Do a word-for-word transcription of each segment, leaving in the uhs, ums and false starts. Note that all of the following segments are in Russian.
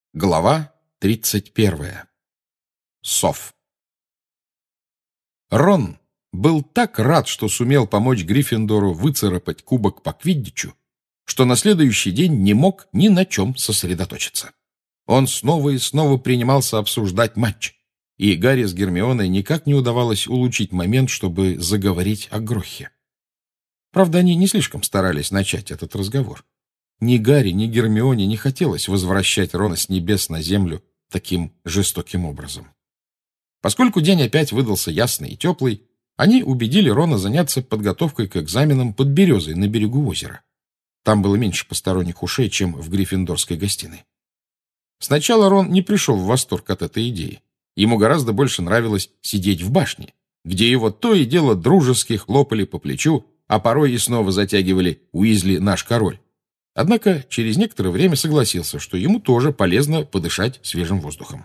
Глава тридцать первая. Сов. Рон был так рад, что сумел помочь Гриффиндору выцарапать кубок по квиддичу, что на следующий день не мог ни на чем сосредоточиться. Он снова и снова принимался обсуждать матч, и Гарри с Гермионой никак не удавалось улучшить момент, чтобы заговорить о Грохе. Правда, они не слишком старались начать этот разговор. Ни Гарри, ни Гермионе не хотелось возвращать Рона с небес на землю таким жестоким образом. Поскольку день опять выдался ясный и теплый, они убедили Рона заняться подготовкой к экзаменам под березой на берегу озера. Там было меньше посторонних ушей, чем в гриффиндорской гостиной. Сначала Рон не пришел в восторг от этой идеи. Ему гораздо больше нравилось сидеть в башне, где его то и дело дружески хлопали по плечу, а порой и снова затягивали «Уизли наш король». Однако через некоторое время согласился, что ему тоже полезно подышать свежим воздухом.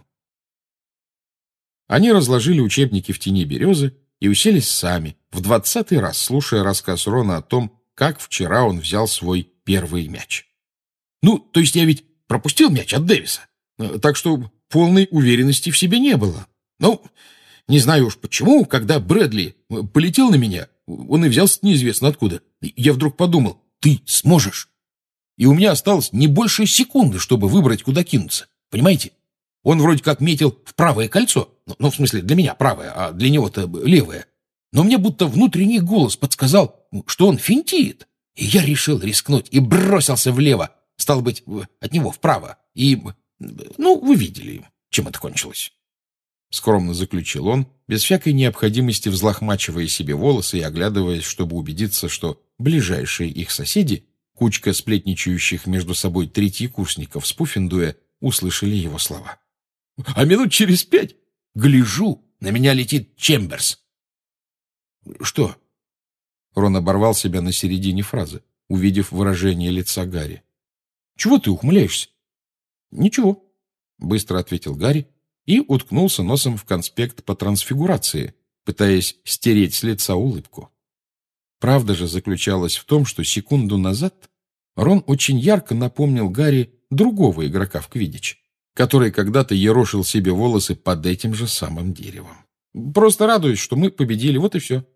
Они разложили учебники в тени березы и уселись сами, в двадцатый раз слушая рассказ Рона о том, как вчера он взял свой первый мяч. «Ну, то есть я ведь пропустил мяч от Дэвиса, так что полной уверенности в себе не было. Ну, не знаю уж почему, когда Брэдли полетел на меня, он и взялся неизвестно откуда. Я вдруг подумал, ты сможешь. И у меня осталось не больше секунды, чтобы выбрать, куда кинуться. Понимаете? Он вроде как метил в правое кольцо. Ну, в смысле, для меня правое, а для него-то левое. Но мне будто внутренний голос подсказал, что он финтит. И я решил рискнуть и бросился влево. Стало быть, от него вправо. И, ну, вы видели, чем это кончилось. Скромно заключил он, без всякой необходимости взлохмачивая себе волосы и оглядываясь, чтобы убедиться, что ближайшие их соседи, кучка сплетничающих между собой третьекурсников с Пуффендуя, услышали его слова. А минут через пять, гляжу, на меня летит Чемберс. Что? Рон оборвал себя на середине фразы, увидев выражение лица Гарри. Чего ты ухмыляешься? Ничего, быстро ответил Гарри и уткнулся носом в конспект по трансфигурации, пытаясь стереть с лица улыбку. Правда же заключалась в том, что секунду назад Рон очень ярко напомнил Гарри другого игрока в квиддич, который когда-то ерошил себе волосы под этим же самым деревом. Просто радуюсь, что мы победили, вот и все.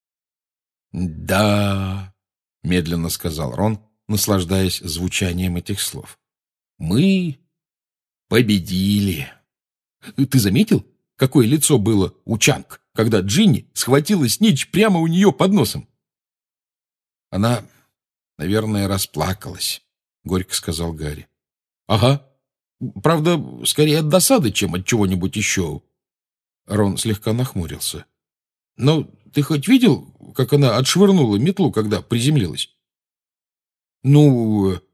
«Да», — медленно сказал Рон, наслаждаясь звучанием этих слов. «Мы победили. Ты заметил, какое лицо было у Чанг, когда Джинни схватила снитч прямо у нее под носом?» «Она, наверное, расплакалась», — горько сказал Гарри. «Ага. Правда, скорее от досады, чем от чего-нибудь еще». Рон слегка нахмурился. «Но ты хоть видел, как она отшвырнула метлу, когда приземлилась?» «Ну...»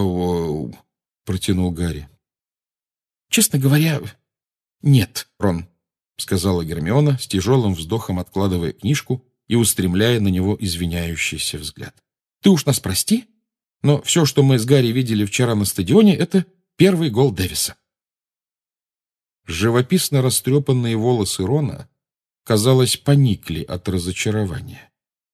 — протянул Гарри. «Честно говоря, нет, Рон», — сказала Гермиона, с тяжелым вздохом откладывая книжку и устремляя на него извиняющийся взгляд. «Ты уж нас прости, но все, что мы с Гарри видели вчера на стадионе, это первый гол Дэвиса». Живописно растрепанные волосы Рона, казалось, поникли от разочарования.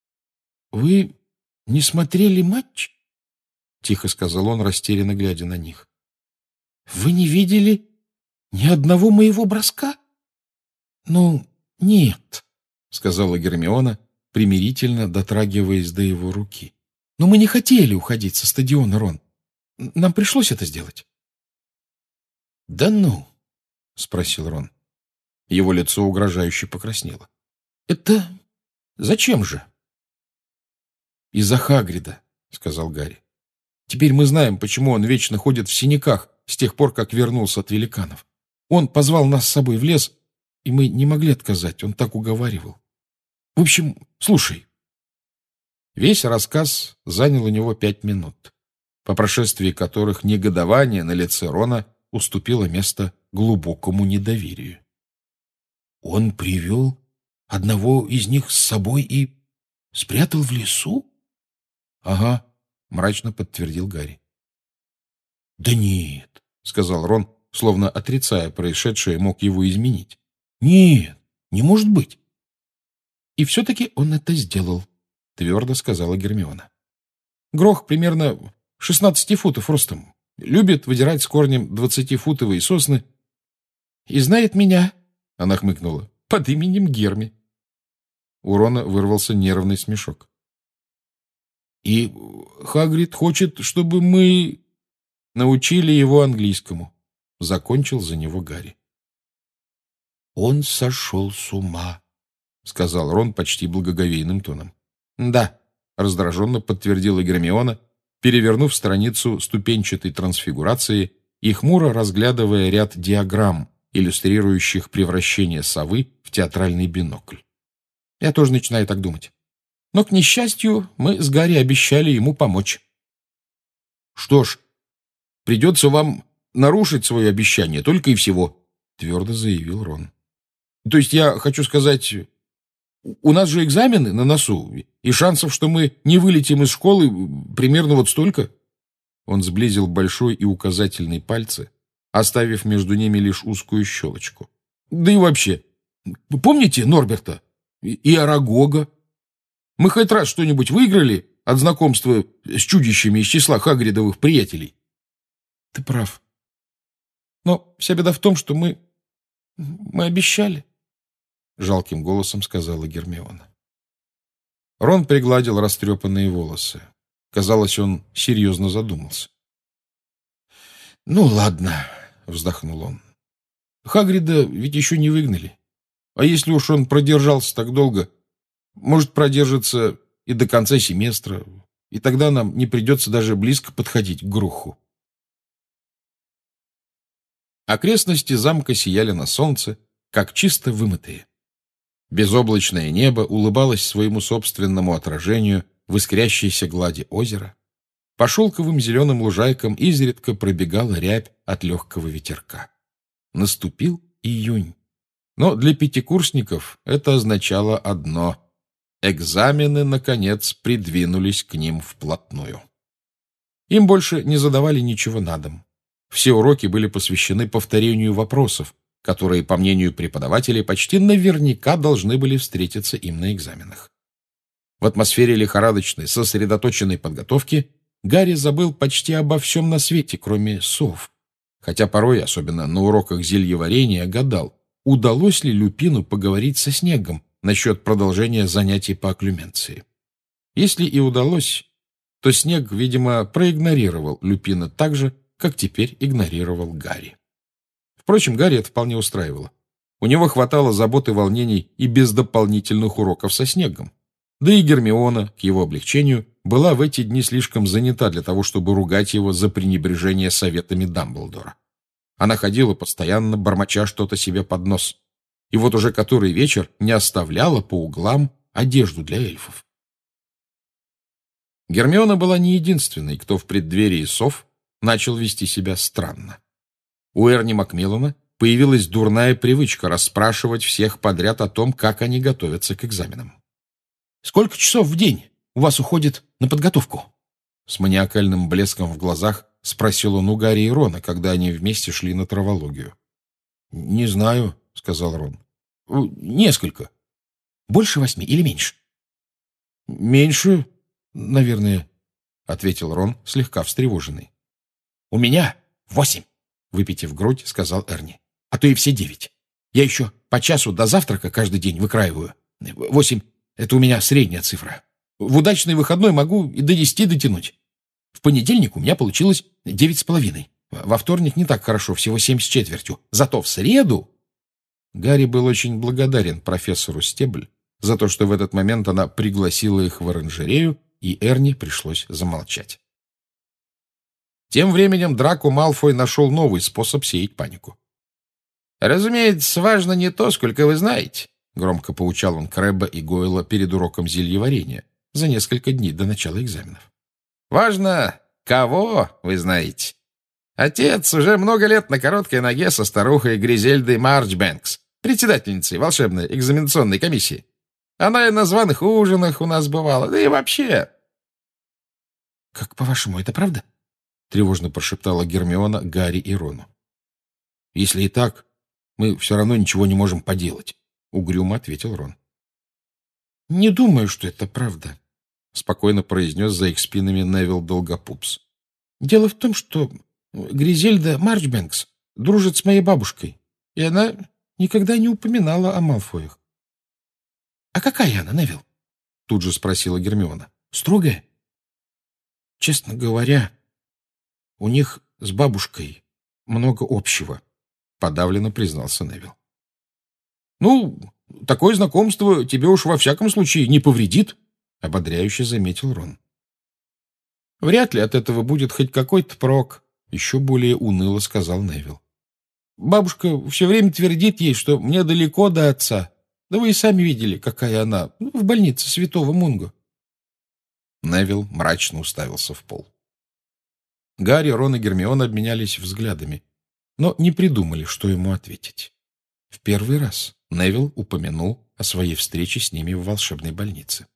«Вы не смотрели матч?» — тихо сказал он, растерянно глядя на них. «Вы не видели ни одного моего броска?» «Ну, нет», — сказала Гермиона, примирительно дотрагиваясь до его руки. «Но мы не хотели уходить со стадиона, Рон. Нам пришлось это сделать». «Да ну?» — спросил Рон. Его лицо угрожающе покраснело. «Это зачем же?» «Из-за Хагрида», — сказал Гарри. «Теперь мы знаем, почему он вечно ходит в синяках с тех пор, как вернулся от великанов. Он позвал нас с собой в лес, и мы не могли отказать, он так уговаривал. В общем, слушай». Весь рассказ занял у него пять минут, по прошествии которых негодование на лице Рона уступило место глубокому недоверию. «Он привел одного из них с собой и спрятал в лесу?» «Ага», — мрачно подтвердил Гарри. «Да нет», — сказал Рон, словно отрицая происшедшее, мог его изменить. «Нет, не может быть». «И все-таки он это сделал», — твердо сказала Гермиона. «Грох примерно шестнадцати футов ростом. Любит выдирать с корнем двадцатифутовые сосны. И знает меня, — она хмыкнула, — под именем Герми. У Рона вырвался нервный смешок. И Хагрид хочет, чтобы мы научили его английскому. Закончил за него Гарри. Он сошел с ума, — сказал Рон почти благоговейным тоном. Да, — раздраженно подтвердила Гермиона, перевернув страницу ступенчатой трансфигурации и хмуро разглядывая ряд диаграмм, иллюстрирующих превращение совы в театральный бинокль. Я тоже начинаю так думать. Но, к несчастью, мы с Гарри обещали ему помочь. Что ж, придется вам нарушить свое обещание, только и всего, — твердо заявил Рон. То есть я хочу сказать, у нас же экзамены на носу, и шансов, что мы не вылетим из школы, примерно вот столько. Он сблизил большой и указательный пальцы, оставив между ними лишь узкую щелочку. Да и вообще, помните Норберта и Арагога? Мы хоть раз что-нибудь выиграли от знакомства с чудищами из числа Хагридовых приятелей? Ты прав. Но вся беда в том, что мы... мы обещали. Жалким голосом сказала Гермиона. Рон пригладил растрепанные волосы. Казалось, он серьезно задумался. «Ну, ладно», — вздохнул он. «Хагрида ведь еще не выгнали. А если уж он продержался так долго, может, продержится и до конца семестра, и тогда нам не придется даже близко подходить к Груху». Окрестности замка сияли на солнце, как чисто вымытые. Безоблачное небо улыбалось своему собственному отражению в искрящейся глади озера. По шелковым зеленым лужайкам изредка пробегала рябь от легкого ветерка. Наступил июнь. Но для пятикурсников это означало одно — экзамены, наконец, придвинулись к ним вплотную. Им больше не задавали ничего на дом. Все уроки были посвящены повторению вопросов, которые, по мнению преподавателей, почти наверняка должны были встретиться им на экзаменах. В атмосфере лихорадочной, сосредоточенной подготовки Гарри забыл почти обо всем на свете, кроме сов, хотя порой, особенно на уроках зельеварения, гадал, удалось ли Люпину поговорить со Снегом насчет продолжения занятий по окклюменции. Если и удалось, то Снег, видимо, проигнорировал Люпина так же, как теперь игнорировал Гарри. Впрочем, Гарри это вполне устраивало. У него хватало забот и волнений и без дополнительных уроков со Снегом. Да и Гермиона, к его облегчению, была в эти дни слишком занята для того, чтобы ругать его за пренебрежение советами Дамблдора. Она ходила постоянно, бормоча что-то себе под нос. И вот уже который вечер не оставляла по углам одежду для эльфов. Гермиона была не единственной, кто в преддверии сов начал вести себя странно. У Эрни Макмиллана появилась дурная привычка расспрашивать всех подряд о том, как они готовятся к экзаменам. «Сколько часов в день у вас уходит на подготовку?» С маниакальным блеском в глазах спросил он у Гарри и Рона, когда они вместе шли на травологию. «Не знаю», — сказал Рон. «Несколько. Больше восьми или меньше?» «Меньше, наверное», — ответил Рон, слегка встревоженный. «У меня восемь», — выпитив грудь, сказал Эрни. «А то и все девять. Я еще по часу до завтрака каждый день выкраиваю. Восемь — это у меня средняя цифра. В удачный выходной могу и до десяти дотянуть. В понедельник у меня получилось девять с половиной. Во вторник не так хорошо, всего семь с четвертью. Зато в среду...» Гарри был очень благодарен профессору Стебль за то, что в этот момент она пригласила их в оранжерею, и Эрни пришлось замолчать. Тем временем Драко Малфой нашел новый способ сеять панику. «Разумеется, важно не то, сколько вы знаете», — громко поучал он Крэбба и Гойла перед уроком зельеварения за несколько дней до начала экзаменов. «Важно, кого вы знаете. Отец уже много лет на короткой ноге со старухой Гризельдой Марчбэнкс, председательницей волшебной экзаменационной комиссии. Она и на званых ужинах у нас бывала, да и вообще...» «Как, по-вашему, это правда?» — тревожно прошептала Гермиона Гарри и Рону. «Если и так, мы все равно ничего не можем поделать», — угрюмо ответил Рон. «Не думаю, что это правда», — спокойно произнес за их спинами Невилл Долгопупс. «Дело в том, что Гризельда Марчбэнкс дружит с моей бабушкой, и она никогда не упоминала о Малфоях. — А какая она, Невилл? — тут же спросила Гермиона. — Строгая? — Честно говоря, у них с бабушкой много общего, — подавленно признался Невилл. — Ну, такое знакомство тебе уж во всяком случае не повредит, — ободряюще заметил Рон. — Вряд ли от этого будет хоть какой-то прок, — еще более уныло сказал Невилл. — Бабушка все время твердит ей, что мне далеко до отца. Да вы и сами видели, какая она в больнице Святого Мунго. Невилл мрачно уставился в пол. Гарри, Рон и Гермиона обменялись взглядами, но не придумали, что ему ответить. В первый раз Невилл упомянул о своей встрече с ними в волшебной больнице.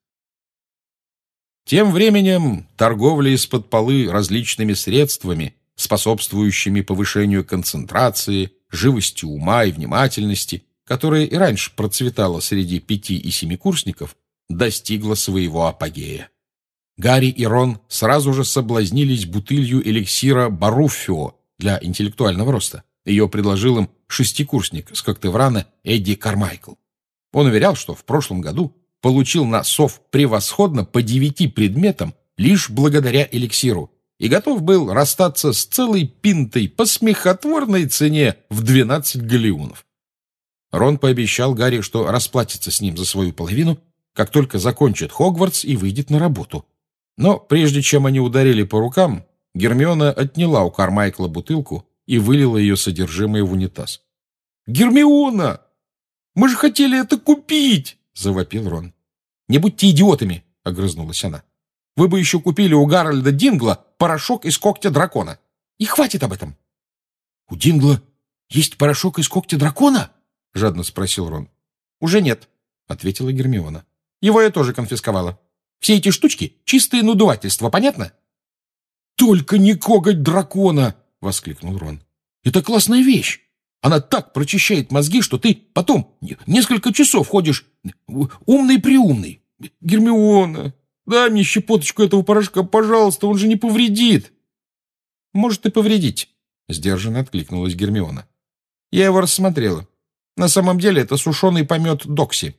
Тем временем торговля из-под полы различными средствами, способствующими повышению концентрации, живости ума и внимательности, которая и раньше процветала среди пяти- и семикурсников, достигла своего апогея. Гарри и Рон сразу же соблазнились бутылью эликсира Баруффио для интеллектуального роста. Ее предложил им шестикурсник с Коктеврана Эдди Кармайкл. Он уверял, что в прошлом году получил на сов превосходно по девяти предметам лишь благодаря эликсиру и готов был расстаться с целой пинтой по смехотворной цене в двенадцать галеонов. Рон пообещал Гарри, что расплатится с ним за свою половину, как только закончит Хогвартс и выйдет на работу. Но прежде чем они ударили по рукам, Гермиона отняла у Кармайкла бутылку и вылила ее содержимое в унитаз. «Гермиона! Мы же хотели это купить!» — завопил Рон. «Не будьте идиотами!» — огрызнулась она. «Вы бы еще купили у Гарольда Дингла порошок из когтя дракона. И хватит об этом!» «У Дингла есть порошок из когтя дракона?» — жадно спросил Рон. «Уже нет», — ответила Гермиона. «Его я тоже конфисковала. Все эти штучки — чистое надувательство, понятно?» «Только не коготь дракона!» — воскликнул Рон. «Это классная вещь. Она так прочищает мозги, что ты потом несколько часов ходишь умный-приумный. Гермиона, дай мне щепоточку этого порошка, пожалуйста, он же не повредит». «Может и повредить», — сдержанно откликнулась Гермиона. «Я его рассмотрела. На самом деле это сушеный помет Докси».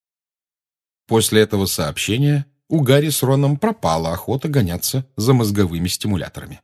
После этого сообщения у Гарри с Роном пропала охота гоняться за мозговыми стимуляторами.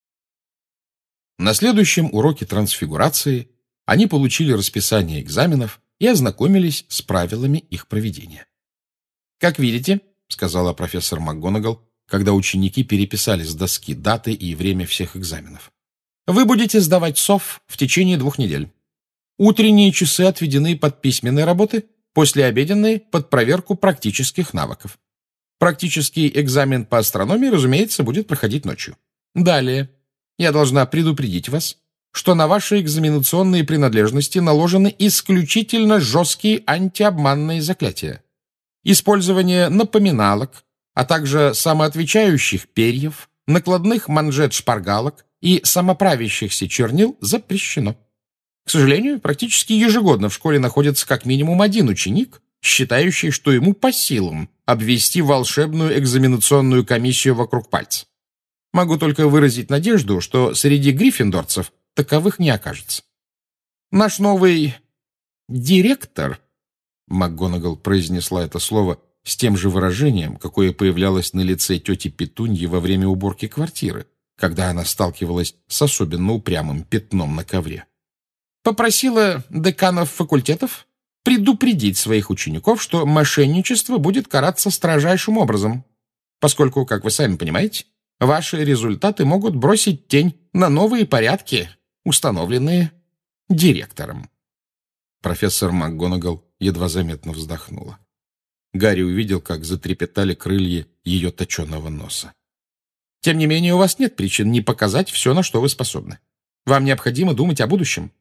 На следующем уроке трансфигурации они получили расписание экзаменов и ознакомились с правилами их проведения. «Как видите», — сказала профессор МакГонагал, когда ученики переписали с доски даты и время всех экзаменов, «вы будете сдавать сов в течение двух недель. Утренние часы отведены под письменные работы, послеобеденные — под проверку практических навыков. Практический экзамен по астрономии, разумеется, будет проходить ночью. Далее я должна предупредить вас, что на ваши экзаменационные принадлежности наложены исключительно жесткие антиобманные заклятия. Использование напоминалок, а также самоотвечающих перьев, накладных манжет-шпаргалок и самоправящихся чернил запрещено. К сожалению, практически ежегодно в школе находится как минимум один ученик, считающий, что ему по силам обвести волшебную экзаменационную комиссию вокруг пальца. Могу только выразить надежду, что среди гриффиндорцев таковых не окажется. Наш новый директор, МакГонагал произнесла это слово с тем же выражением, какое появлялось на лице тети Петуньи во время уборки квартиры, когда она сталкивалась с особенно упрямым пятном на ковре, попросила деканов факультетов предупредить своих учеников, что мошенничество будет караться строжайшим образом, поскольку, как вы сами понимаете, ваши результаты могут бросить тень на новые порядки, установленные директором. Профессор МакГонагал едва заметно вздохнула. Гарри увидел, как затрепетали крылья ее точеного носа. «Тем не менее, у вас нет причин не показать все, на что вы способны. Вам необходимо думать о будущем».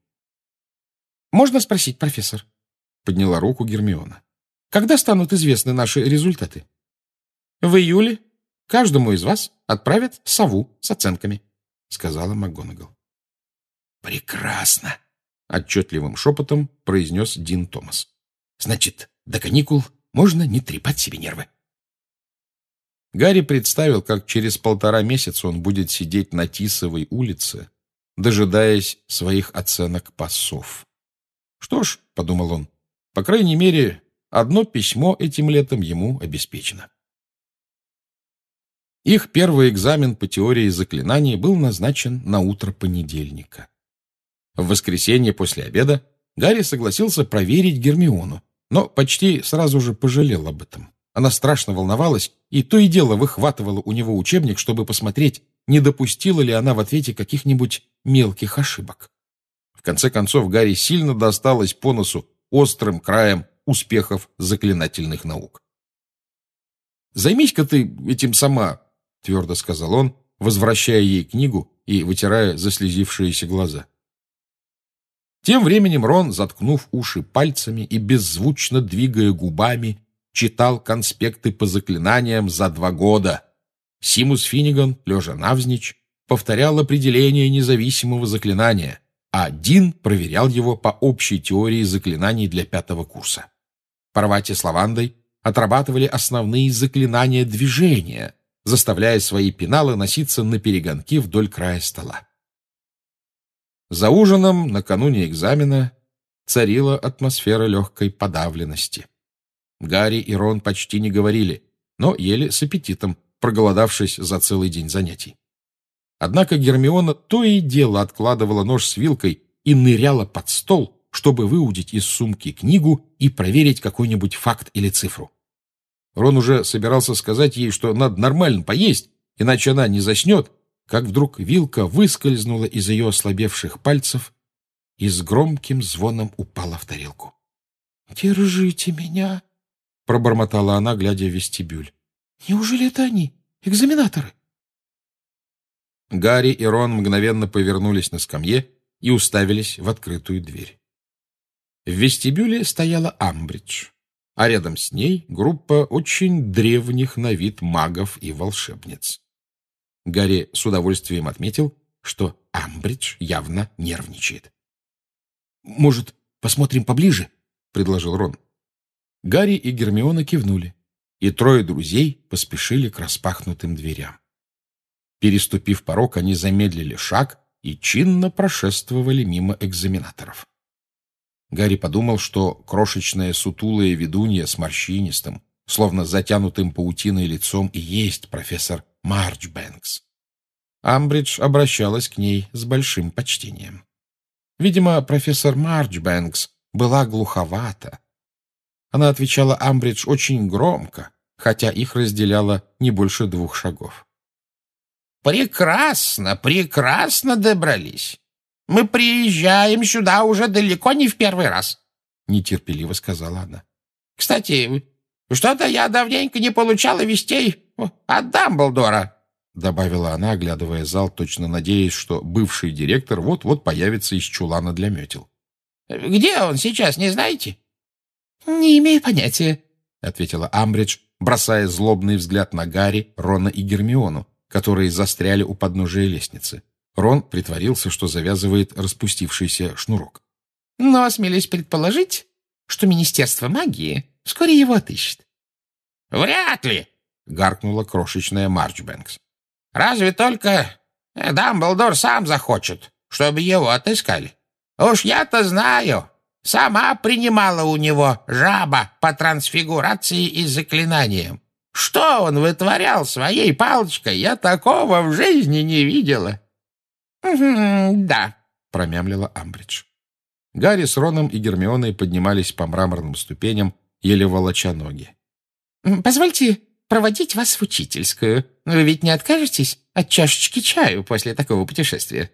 «Можно спросить, профессор?» — подняла руку Гермиона. «Когда станут известны наши результаты?» «В июле каждому из вас отправят сову с оценками», — сказала МакГонагал. «Прекрасно!» — отчетливым шепотом произнес Дин Томас. «Значит, до каникул можно не трепать себе нервы». Гарри представил, как через полтора месяца он будет сидеть на Тисовой улице дожидаясь своих оценок пассов. «Что ж», — подумал он, — «по крайней мере, одно письмо этим летом ему обеспечено». Их первый экзамен по теории заклинаний был назначен на утро понедельника. В воскресенье после обеда Гарри согласился проверить Гермиону, но почти сразу же пожалел об этом. Она страшно волновалась и то и дело выхватывала у него учебник, чтобы посмотреть, не допустила ли она в ответе каких-нибудь мелких ошибок. В конце концов, Гарри сильно досталось по носу острым краем успехов заклинательных наук. «Займись-ка ты этим сама», — твердо сказал он, возвращая ей книгу и вытирая заслезившиеся глаза. Тем временем Рон, заткнув уши пальцами и беззвучно двигая губами, читал конспекты по заклинаниям за два года. Симус Финниган, лежа навзничь, повторял определение независимого заклинания, а Дин проверял его по общей теории заклинаний для пятого курса. Парвати с Лавандой отрабатывали основные заклинания движения, заставляя свои пеналы носиться наперегонки вдоль края стола. За ужином накануне экзамена царила атмосфера легкой подавленности. Гарри и Рон почти не говорили, но ели с аппетитом, проголодавшись за целый день занятий. Однако Гермиона то и дело откладывала нож с вилкой и ныряла под стол, чтобы выудить из сумки книгу и проверить какой-нибудь факт или цифру. Рон уже собирался сказать ей, что надо нормально поесть, иначе она не заснет, как вдруг вилка выскользнула из ее ослабевших пальцев и с громким звоном упала в тарелку. «Держите меня!» — пробормотала она, глядя в вестибюль. «Неужели это они, экзаменаторы?» Гарри и Рон мгновенно повернулись на скамье и уставились в открытую дверь. В вестибюле стояла Амбридж, а рядом с ней группа очень древних на вид магов и волшебниц. Гарри с удовольствием отметил, что Амбридж явно нервничает. «Может, посмотрим поближе?» — предложил Рон. Гарри и Гермиона кивнули, и трое друзей поспешили к распахнутым дверям. Переступив порог, они замедлили шаг и чинно прошествовали мимо экзаменаторов. Гарри подумал, что крошечная сутулая ведунья с морщинистым, словно затянутым паутиной лицом, и есть профессор Марчбэнкс. Амбридж обращалась к ней с большим почтением. Видимо, профессор Марчбэнкс была глуховата. Она отвечала Амбридж очень громко, хотя их разделяло не больше двух шагов. «Прекрасно, прекрасно добрались. Мы приезжаем сюда уже далеко не в первый раз», — нетерпеливо сказала она. «Кстати, что-то я давненько не получала вестей от Дамблдора», — добавила она, оглядывая зал, точно надеясь, что бывший директор вот-вот появится из чулана для метел. «Где он сейчас, не знаете?» «Не имею понятия», — ответила Амбридж, бросая злобный взгляд на Гарри, Рона и Гермиону, которые застряли у подножия лестницы. Рон притворился, что завязывает распустившийся шнурок. «Но осмелюсь предположить, что Министерство магии вскоре его отыщет». «Вряд ли!» — гаркнула крошечная Марчбэнкс. «Разве только Дамблдор сам захочет, чтобы его отыскали. Уж я-то знаю, сама принимала у него жаба по трансфигурации и заклинаниям. Что он вытворял своей палочкой, я такого в жизни не видела». «Да», — промямлила Амбридж. Гарри с Роном и Гермионой поднимались по мраморным ступеням, еле волоча ноги. «Позвольте проводить вас в учительскую. Вы ведь не откажетесь от чашечки чаю после такого путешествия?»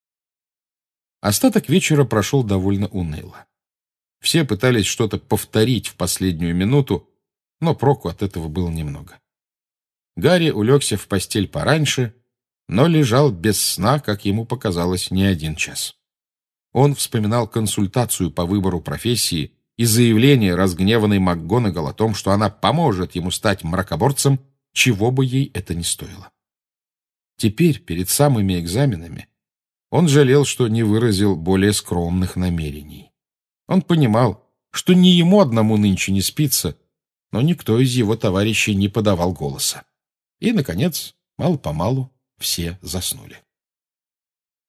Остаток вечера прошел довольно уныло. Все пытались что-то повторить в последнюю минуту, но проку от этого было немного. Гарри улегся в постель пораньше, но лежал без сна, как ему показалось, не один час. Он вспоминал консультацию по выбору профессии и заявление разгневанной МакГонагал о том, что она поможет ему стать мракоборцем, чего бы ей это ни стоило. Теперь, перед самыми экзаменами, он жалел, что не выразил более скромных намерений. Он понимал, что не ему одному нынче не спится, но никто из его товарищей не подавал голоса. И, наконец, мало-помалу все заснули.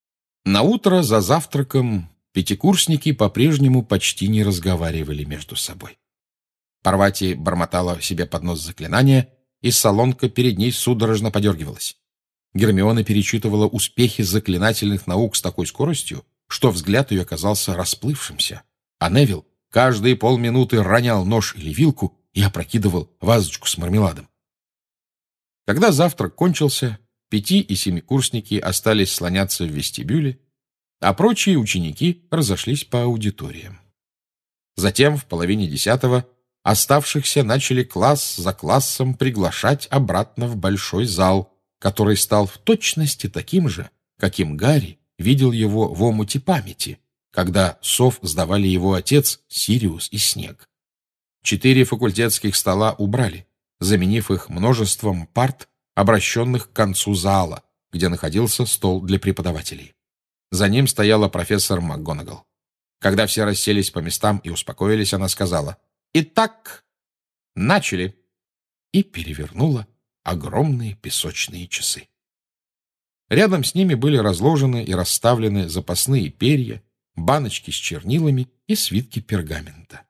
Наутро за завтраком пятикурсники по-прежнему почти не разговаривали между собой. Парвати бормотала себе под нос заклинания, и салонка перед ней судорожно подергивалась. Гермиона перечитывала успехи заклинательных наук с такой скоростью, что взгляд ее оказался расплывшимся, а Невилл каждые полминуты ронял нож или вилку и опрокидывал вазочку с мармеладом. Когда завтрак кончился, пяти- и семикурсники остались слоняться в вестибюле, а прочие ученики разошлись по аудиториям. Затем, в половине десятого, оставшихся начали класс за классом приглашать обратно в большой зал, который стал в точности таким же, каким Гарри видел его в омуте памяти, когда сов сдавали его отец, Сириус и Снег. Четыре факультетских стола убрали, заменив их множеством парт, обращенных к концу зала, где находился стол для преподавателей. За ним стояла профессор МакГонагал. Когда все расселись по местам и успокоились, она сказала: «Итак, начали!» и перевернула огромные песочные часы. Рядом с ними были разложены и расставлены запасные перья, баночки с чернилами и свитки пергамента.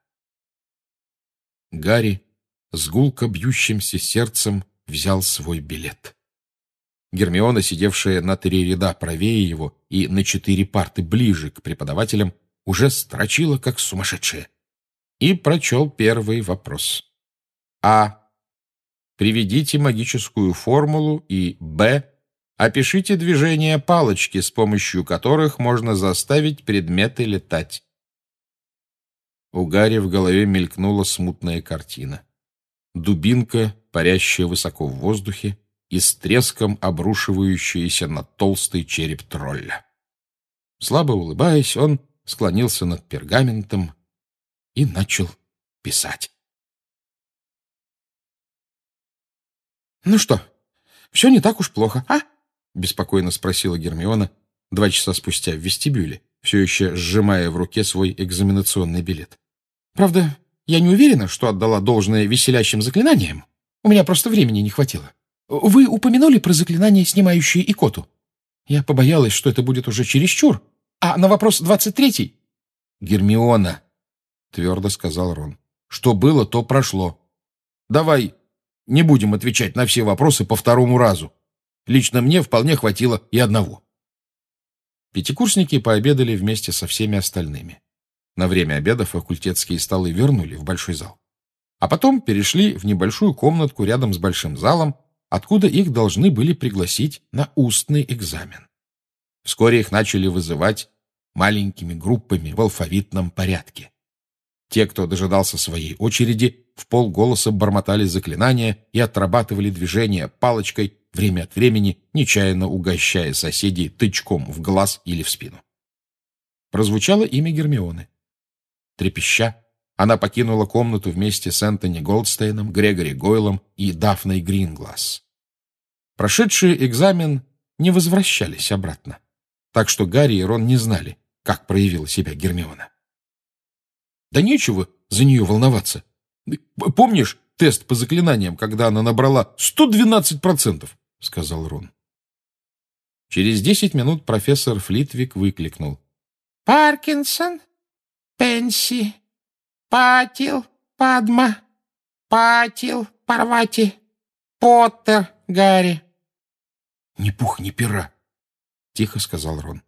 Гарри с гулко бьющимся сердцем взял свой билет. Гермиона, сидевшая на три ряда правее его и на четыре парты ближе к преподавателям, уже строчила, как сумасшедшая, и прочел первый вопрос. А. Приведите магическую формулу, и Б. Опишите движения палочки, с помощью которых можно заставить предметы летать. У Гарри в голове мелькнула смутная картина. Дубинка, парящая высоко в воздухе, и с треском обрушивающаяся на толстый череп тролля. Слабо улыбаясь, он склонился над пергаментом и начал писать. «Ну что, все не так уж плохо, а?» — беспокойно спросила Гермиона два часа спустя в вестибюле, все еще сжимая в руке свой экзаменационный билет. «Правда, я не уверена, что отдала должное веселящим заклинаниям. У меня просто времени не хватило. Вы упомянули про заклинание, снимающее икоту. Я побоялась, что это будет уже чересчур. А на вопрос двадцать третий...» «Гермиона», — твердо сказал Рон, — «что было, то прошло. Давай не будем отвечать на все вопросы по второму разу. Лично мне вполне хватило и одного». Пятикурсники пообедали вместе со всеми остальными. На время обеда факультетские столы вернули в большой зал. А потом перешли в небольшую комнатку рядом с большим залом, откуда их должны были пригласить на устный экзамен. Вскоре их начали вызывать маленькими группами в алфавитном порядке. Те, кто дожидался своей очереди, в полголоса бормотали заклинания и отрабатывали движения палочкой, время от времени нечаянно угощая соседей тычком в глаз или в спину. Прозвучало имя Гермионы. Трепеща, она покинула комнату вместе с Энтони Голдстейном, Грегори Гойлом и Дафной Грингласс. Прошедшие экзамен не возвращались обратно, так что Гарри и Рон не знали, как проявила себя Гермиона. «Да нечего за нее волноваться. Помнишь тест по заклинаниям, когда она набрала сто двенадцать процентов?» — сказал Рон. Через десять минут профессор Флитвик выкликнул: «Паркинсон, Пенси, Патил, Падма, Патил, Парвати, Поттер, Гарри». «Ни пуха, ни пера», — тихо сказал Рон.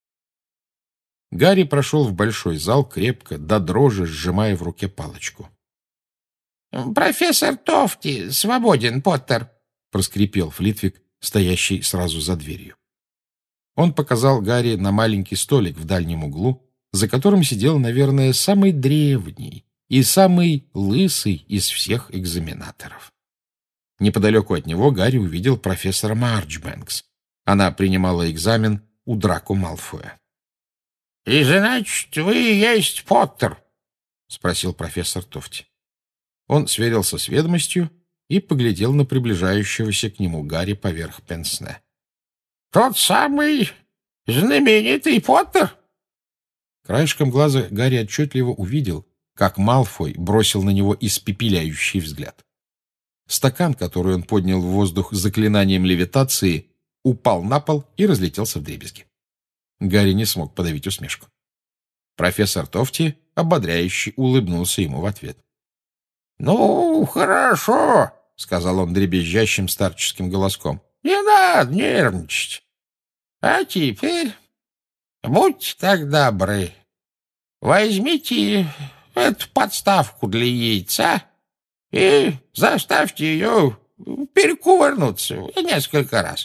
Гарри прошел в большой зал, крепко, до дрожи сжимая в руке палочку. «Профессор Тофти свободен, Поттер», — проскрипел Флитвик, стоящий сразу за дверью. Он показал Гарри на маленький столик в дальнем углу, за которым сидел, наверное, самый древний и самый лысый из всех экзаменаторов. Неподалеку от него Гарри увидел профессора Марчбэнкс. Она принимала экзамен у Драко Малфоя. — И значит, вы и есть Поттер? — спросил профессор Тофти. Он сверился с ведомостью и поглядел на приближающегося к нему Гарри поверх пенсне. — Тот самый знаменитый Поттер? Краешком глаза Гарри отчетливо увидел, как Малфой бросил на него испепеляющий взгляд. Стакан, который он поднял в воздух заклинанием левитации, упал на пол и разлетелся вдребезги. Гарри не смог подавить усмешку. Профессор Тофти ободряюще улыбнулся ему в ответ. — Ну, хорошо, — сказал он дребезжащим старческим голоском. — Не надо нервничать. А теперь будьте так добры. Возьмите эту подставку для яйца и заставьте ее перекувырнуться несколько раз.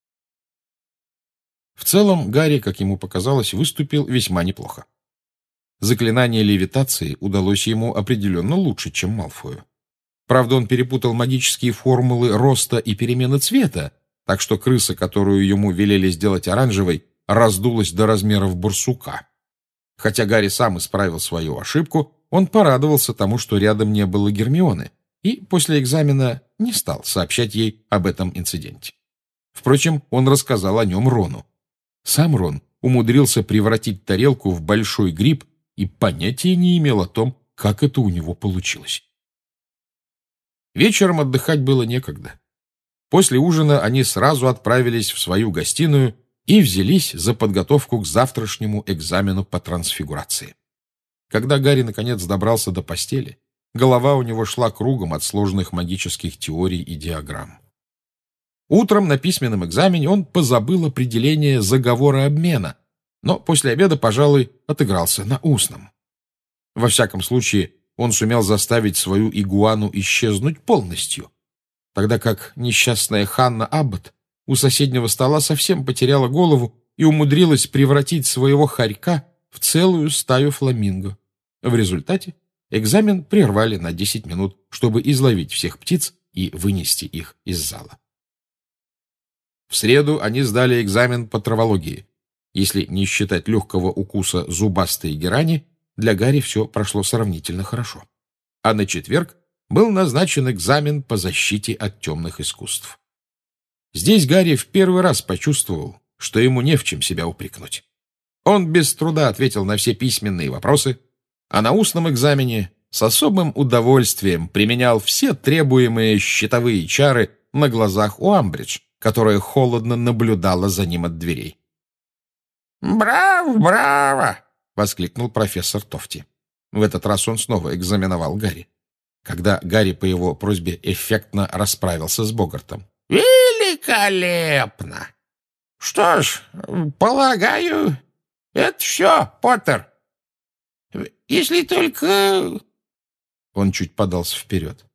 В целом, Гарри, как ему показалось, выступил весьма неплохо. Заклинание левитации удалось ему определенно лучше, чем Малфою. Правда, он перепутал магические формулы роста и перемены цвета, так что крыса, которую ему велели сделать оранжевой, раздулась до размеров барсука. Хотя Гарри сам исправил свою ошибку, он порадовался тому, что рядом не было Гермионы, и после экзамена не стал сообщать ей об этом инциденте. Впрочем, он рассказал о нем Рону. Сам Рон умудрился превратить тарелку в большой гриб и понятия не имел о том, как это у него получилось. Вечером отдыхать было некогда. После ужина они сразу отправились в свою гостиную и взялись за подготовку к завтрашнему экзамену по трансфигурации. Когда Гарри наконец добрался до постели, голова у него шла кругом от сложных магических теорий и диаграмм. Утром на письменном экзамене он позабыл определение заговора обмена, но после обеда, пожалуй, отыгрался на устном. Во всяком случае, он сумел заставить свою игуану исчезнуть полностью, тогда как несчастная Ханна Аббот у соседнего стола совсем потеряла голову и умудрилась превратить своего хорька в целую стаю фламинго. В результате экзамен прервали на десять минут, чтобы изловить всех птиц и вынести их из зала. В среду они сдали экзамен по травологии. Если не считать легкого укуса зубастой герани, для Гарри все прошло сравнительно хорошо. А на четверг был назначен экзамен по защите от темных искусств. Здесь Гарри в первый раз почувствовал, что ему не в чем себя упрекнуть. Он без труда ответил на все письменные вопросы, а на устном экзамене с особым удовольствием применял все требуемые щитовые чары на глазах у Амбридж, которая холодно наблюдала за ним от дверей. «Браво, браво!» — воскликнул профессор Тофти. В этот раз он снова экзаменовал Гарри, когда Гарри по его просьбе эффектно расправился с Богартом. «Великолепно! Что ж, полагаю, это все, Поттер. Если только...» Он чуть подался вперед.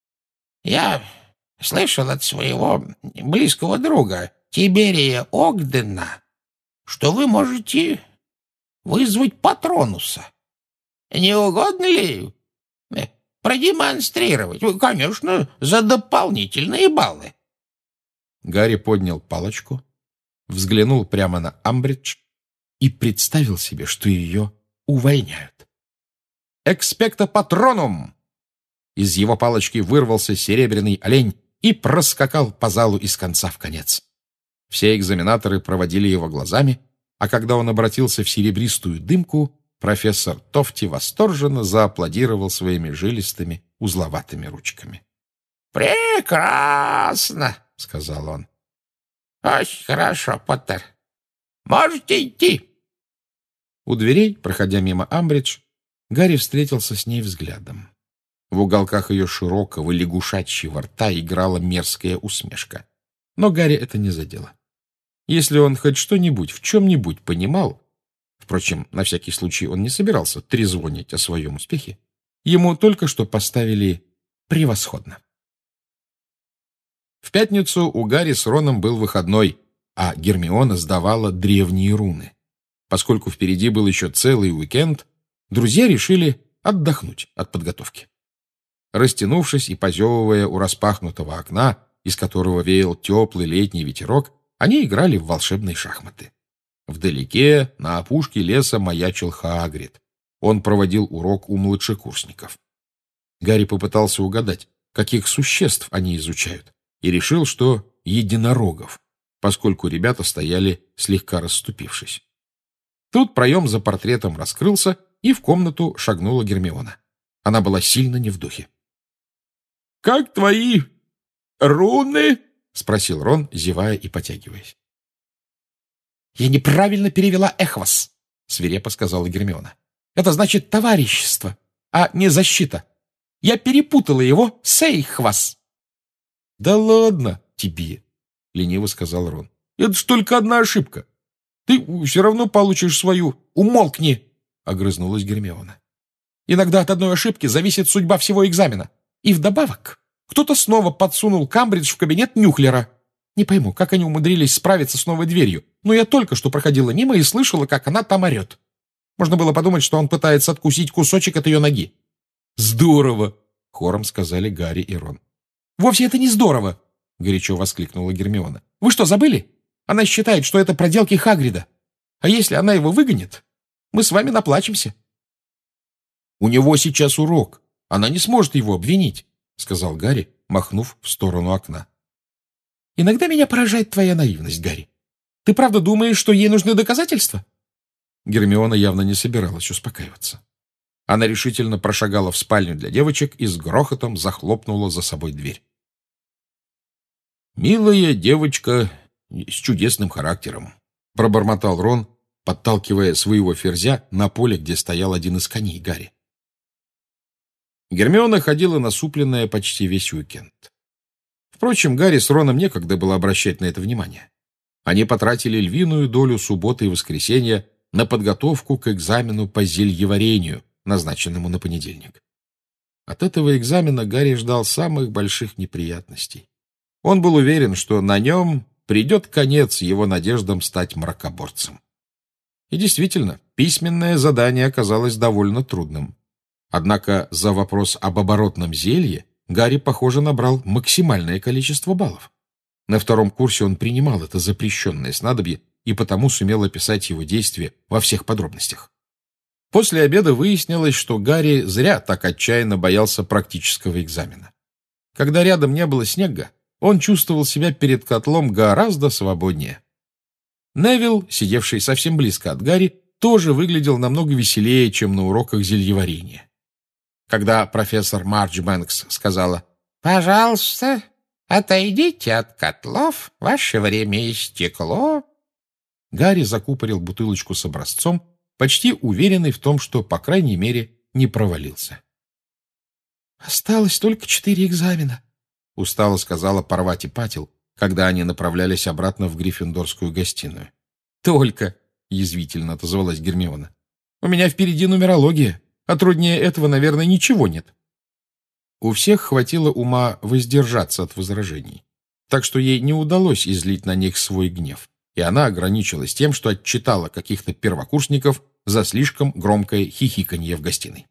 «Я слышал от своего близкого друга Тиберия Огдена, что вы можете вызвать Патронуса. Не угодно ли продемонстрировать? Конечно, за дополнительные баллы». Гарри поднял палочку, взглянул прямо на Амбридж и представил себе, что ее увольняют. «Экспекто патронум!» Из его палочки вырвался серебряный олень и проскакал по залу из конца в конец. Все экзаменаторы проводили его глазами, а когда он обратился в серебристую дымку, профессор Тофти восторженно зааплодировал своими жилистыми узловатыми ручками. «Прекрасно!» — сказал он. «Очень хорошо, Поттер. Можете идти». У дверей, проходя мимо Амбридж, Гарри встретился с ней взглядом. В уголках ее широкого лягушачьего рта играла мерзкая усмешка. Но Гарри это не задело. Если он хоть что-нибудь в чем-нибудь понимал, впрочем, на всякий случай он не собирался трезвонить о своем успехе, ему только что поставили «превосходно». В пятницу у Гарри с Роном был выходной, а Гермиона сдавала древние руны. Поскольку впереди был еще целый уикенд, друзья решили отдохнуть от подготовки. Растянувшись и позевывая у распахнутого окна, из которого веял теплый летний ветерок, они играли в волшебные шахматы. Вдалеке, на опушке леса, маячил Хагрид. Он проводил урок у младшекурсников. Гарри попытался угадать, каких существ они изучают, и решил, что единорогов, поскольку ребята стояли слегка расступившись. Тут проем за портретом раскрылся, и в комнату шагнула Гермиона. Она была сильно не в духе. — Как твои руны? — спросил Рон, зевая и потягиваясь. «Я неправильно перевела эхвос», — свирепо сказала Гермиона. «Это значит товарищество, а не защита. Я перепутала его с эйхвас». «Да ладно тебе», — лениво сказал Рон. «Это ж только одна ошибка. Ты все равно получишь свою». «Умолкни», — огрызнулась Гермиона. «Иногда от одной ошибки зависит судьба всего экзамена. И вдобавок кто-то снова подсунул Камбридж в кабинет Нюхлера. Не пойму, как они умудрились справиться с новой дверью, но я только что проходила мимо и слышала, как она там орет. Можно было подумать, что он пытается откусить кусочек от ее ноги». «Здорово!» — хором сказали Гарри и Рон. «Вовсе это не здорово!» — горячо воскликнула Гермиона. «Вы что, забыли? Она считает, что это проделки Хагрида. А если она его выгонит, мы с вами наплачемся». «У него сейчас урок. Она не сможет его обвинить», — сказал Гарри, махнув в сторону окна. «Иногда меня поражает твоя наивность, Гарри. Ты правда думаешь, что ей нужны доказательства?» Гермиона явно не собиралась успокаиваться. Она решительно прошагала в спальню для девочек и с грохотом захлопнула за собой дверь. «Милая девочка с чудесным характером», — пробормотал Рон, подталкивая своего ферзя на поле, где стоял один из коней Гарри. Гермиона ходила насупленная почти весь уикенд. Впрочем, Гарри с Роном некогда было обращать на это внимание. Они потратили львиную долю субботы и воскресенья на подготовку к экзамену по зельеварению, назначенному на понедельник. От этого экзамена Гарри ждал самых больших неприятностей. Он был уверен, что на нем придет конец его надеждам стать мракоборцем. И действительно, письменное задание оказалось довольно трудным. Однако за вопрос об оборотном зелье Гарри, похоже, набрал максимальное количество баллов. На втором курсе он принимал это запрещенное снадобье и потому сумел описать его действие во всех подробностях. После обеда выяснилось, что Гарри зря так отчаянно боялся практического экзамена. Когда рядом не было снега, он чувствовал себя перед котлом гораздо свободнее. Невилл, сидевший совсем близко от Гарри, тоже выглядел намного веселее, чем на уроках зельеварения. Когда профессор Марчбэнкс сказала: «Пожалуйста, отойдите от котлов, ваше время истекло», Гарри закупорил бутылочку с образцом, почти уверенный в том, что, по крайней мере, не провалился. «Осталось только четыре экзамена», — устало сказала Парвати Патил, когда они направлялись обратно в Гриффиндорскую гостиную. «Только», — язвительно отозвалась Гермиона, — «у меня впереди нумерология, а труднее этого, наверное, ничего нет». У всех хватило ума воздержаться от возражений, так что ей не удалось излить на них свой гнев, и она ограничилась тем, что отчитала каких-то первокурсников за слишком громкое хихиканье в гостиной.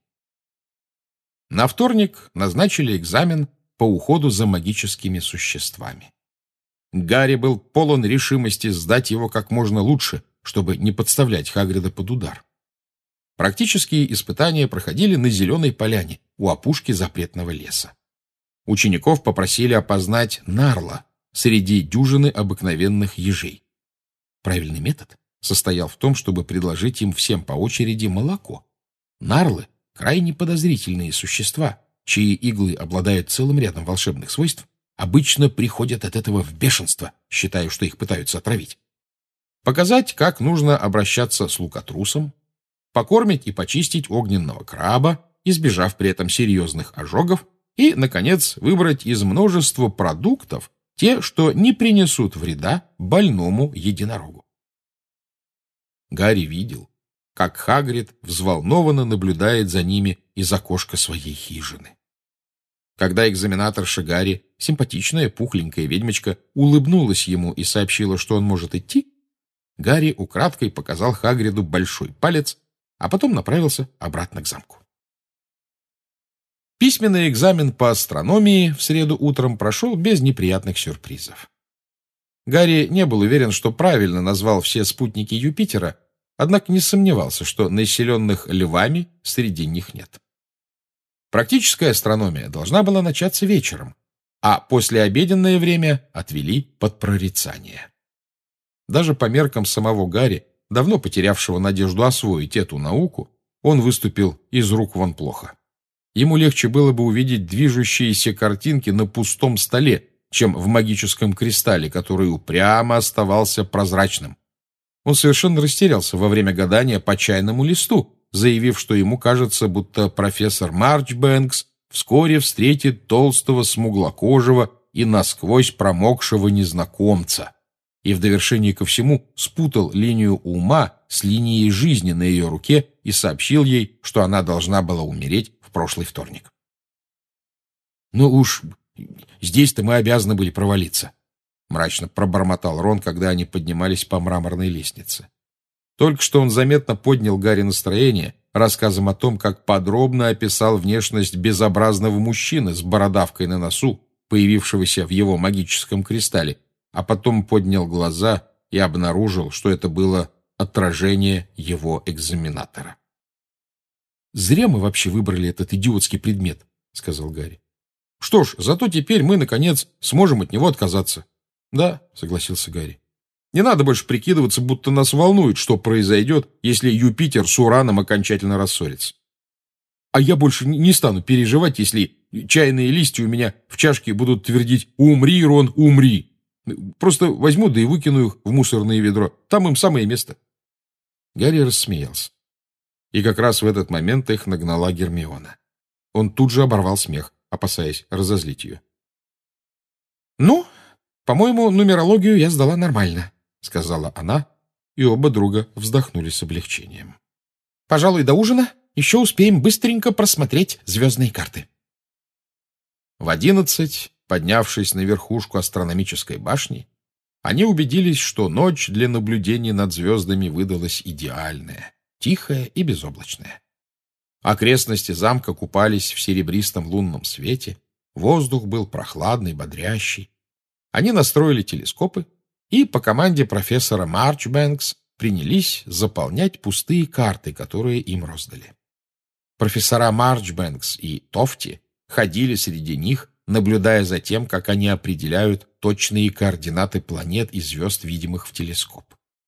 На вторник назначили экзамен по уходу за магическими существами. Гарри был полон решимости сдать его как можно лучше, чтобы не подставлять Хагрида под удар. Практические испытания проходили на Зеленой поляне, у опушки запретного леса. Учеников попросили опознать нарла среди дюжины обыкновенных ежей. Правильный метод состоял в том, чтобы предложить им всем по очереди молоко. Нарлы — крайне подозрительные существа, чьи иглы обладают целым рядом волшебных свойств, обычно приходят от этого в бешенство, считая, что их пытаются отравить. Показать, как нужно обращаться с лукотрусом, покормить и почистить огненного краба, избежав при этом серьезных ожогов, и, наконец, выбрать из множества продуктов те, что не принесут вреда больному единорогу. Гарри видел, как Хагрид взволнованно наблюдает за ними из окошка своей хижины. Когда экзаменаторша Гарри, симпатичная пухленькая ведьмочка, улыбнулась ему и сообщила, что он может идти, Гарри украдкой показал Хагриду большой палец, а потом направился обратно к замку. Письменный экзамен по астрономии в среду утром прошел без неприятных сюрпризов. Гарри не был уверен, что правильно назвал все спутники Юпитера, однако не сомневался, что населенных львами среди них нет. Практическая астрономия должна была начаться вечером, а послеобеденное время отвели под прорицание. Даже по меркам самого Гарри, давно потерявшего надежду освоить эту науку, он выступил из рук вон плохо. Ему легче было бы увидеть движущиеся картинки на пустом столе, чем в магическом кристалле, который упрямо оставался прозрачным. Он совершенно растерялся во время гадания по чайному листу, заявив, что ему кажется, будто профессор Марчбэнкс вскоре встретит толстого, смуглокожего и насквозь промокшего незнакомца, и в довершение ко всему спутал линию ума с линией жизни на ее руке и сообщил ей, что она должна была умереть в прошлый вторник. «Ну уж здесь-то мы обязаны были провалиться», — мрачно пробормотал Рон, когда они поднимались по мраморной лестнице. Только что он заметно поднял Гарри настроение рассказом о том, как подробно описал внешность безобразного мужчины с бородавкой на носу, появившегося в его магическом кристалле, а потом поднял глаза и обнаружил, что это было отражение его экзаменатора. «Зря мы вообще выбрали этот идиотский предмет», — сказал Гарри. «Что ж, зато теперь мы, наконец, сможем от него отказаться». «Да», — согласился Гарри. «Не надо больше прикидываться, будто нас волнует, что произойдет, если Юпитер с Ураном окончательно рассорится. А я больше не стану переживать, если чайные листья у меня в чашке будут твердить «Умри, Рон, умри». Просто возьму да и выкину их в мусорное ведро. Там им самое место». Гарри рассмеялся. И как раз в этот момент их нагнала Гермиона. Он тут же оборвал смех, опасаясь разозлить ее. «Ну, по-моему, нумерологию я сдала нормально», — сказала она, и оба друга вздохнули с облегчением. «Пожалуй, до ужина еще успеем быстренько просмотреть звездные карты». В одиннадцать, поднявшись на верхушку астрономической башни, они убедились, что ночь для наблюдений над звездами выдалась идеальная, тихая и безоблачная. Окрестности замка купались в серебристом лунном свете, воздух был прохладный, бодрящий. Они настроили телескопы и по команде профессора Марчбэнкс принялись заполнять пустые карты, которые им роздали. Профессора Марчбэнкс и Тофти ходили среди них, наблюдая за тем, как они определяют точные координаты планет и звезд, видимых в телескоп.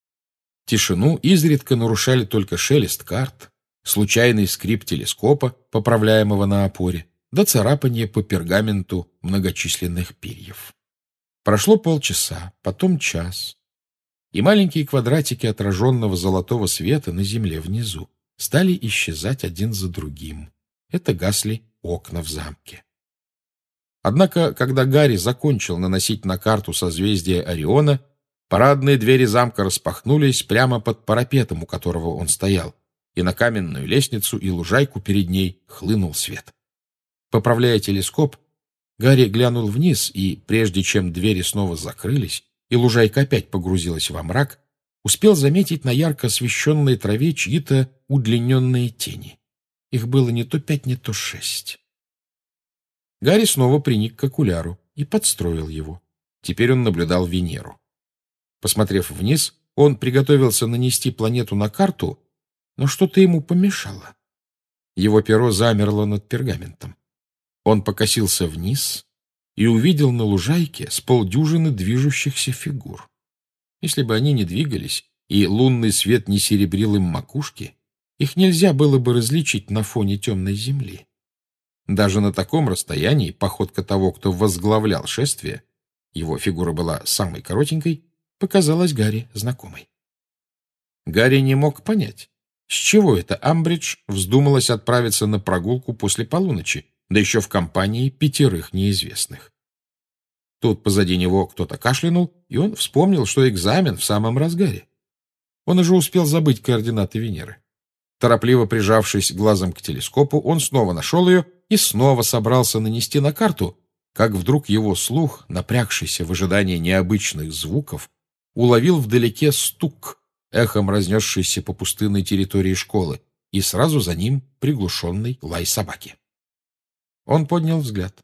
Тишину изредка нарушали только шелест карт, случайный скрип телескопа, поправляемого на опоре, да царапанье по пергаменту многочисленных перьев. Прошло полчаса, потом час, и маленькие квадратики отраженного золотого света на земле внизу стали исчезать один за другим. Это гасли окна в замке. Однако, когда Гарри закончил наносить на карту созвездие Ориона, парадные двери замка распахнулись прямо под парапетом, у которого он стоял, и на каменную лестницу и лужайку перед ней хлынул свет. Поправляя телескоп, Гарри глянул вниз, и, прежде чем двери снова закрылись, и лужайка опять погрузилась во мрак, успел заметить на ярко освещенной траве чьи-то удлиненные тени. Их было не то пять, не то шесть. Гарри снова приник к окуляру и подстроил его. Теперь он наблюдал Венеру. Посмотрев вниз, он приготовился нанести планету на карту, но что-то ему помешало. Его перо замерло над пергаментом. Он покосился вниз и увидел на лужайке с полдюжины движущихся фигур. Если бы они не двигались, и лунный свет не серебрил им макушки, их нельзя было бы различить на фоне темной земли. Даже на таком расстоянии походка того, кто возглавлял шествие, его фигура была самой коротенькой, показалась Гарри знакомой. Гарри не мог понять, с чего это Амбридж вздумалась отправиться на прогулку после полуночи, да еще в компании пятерых неизвестных. Тут позади него кто-то кашлянул, и он вспомнил, что экзамен в самом разгаре. Он уже успел забыть координаты Венеры. Торопливо прижавшись глазом к телескопу, он снова нашел ее и снова собрался нанести на карту, как вдруг его слух, напрягшийся в ожидании необычных звуков, уловил вдалеке стук, эхом разнесшийся по пустынной территории школы, и сразу за ним приглушенный лай собаки. Он поднял взгляд.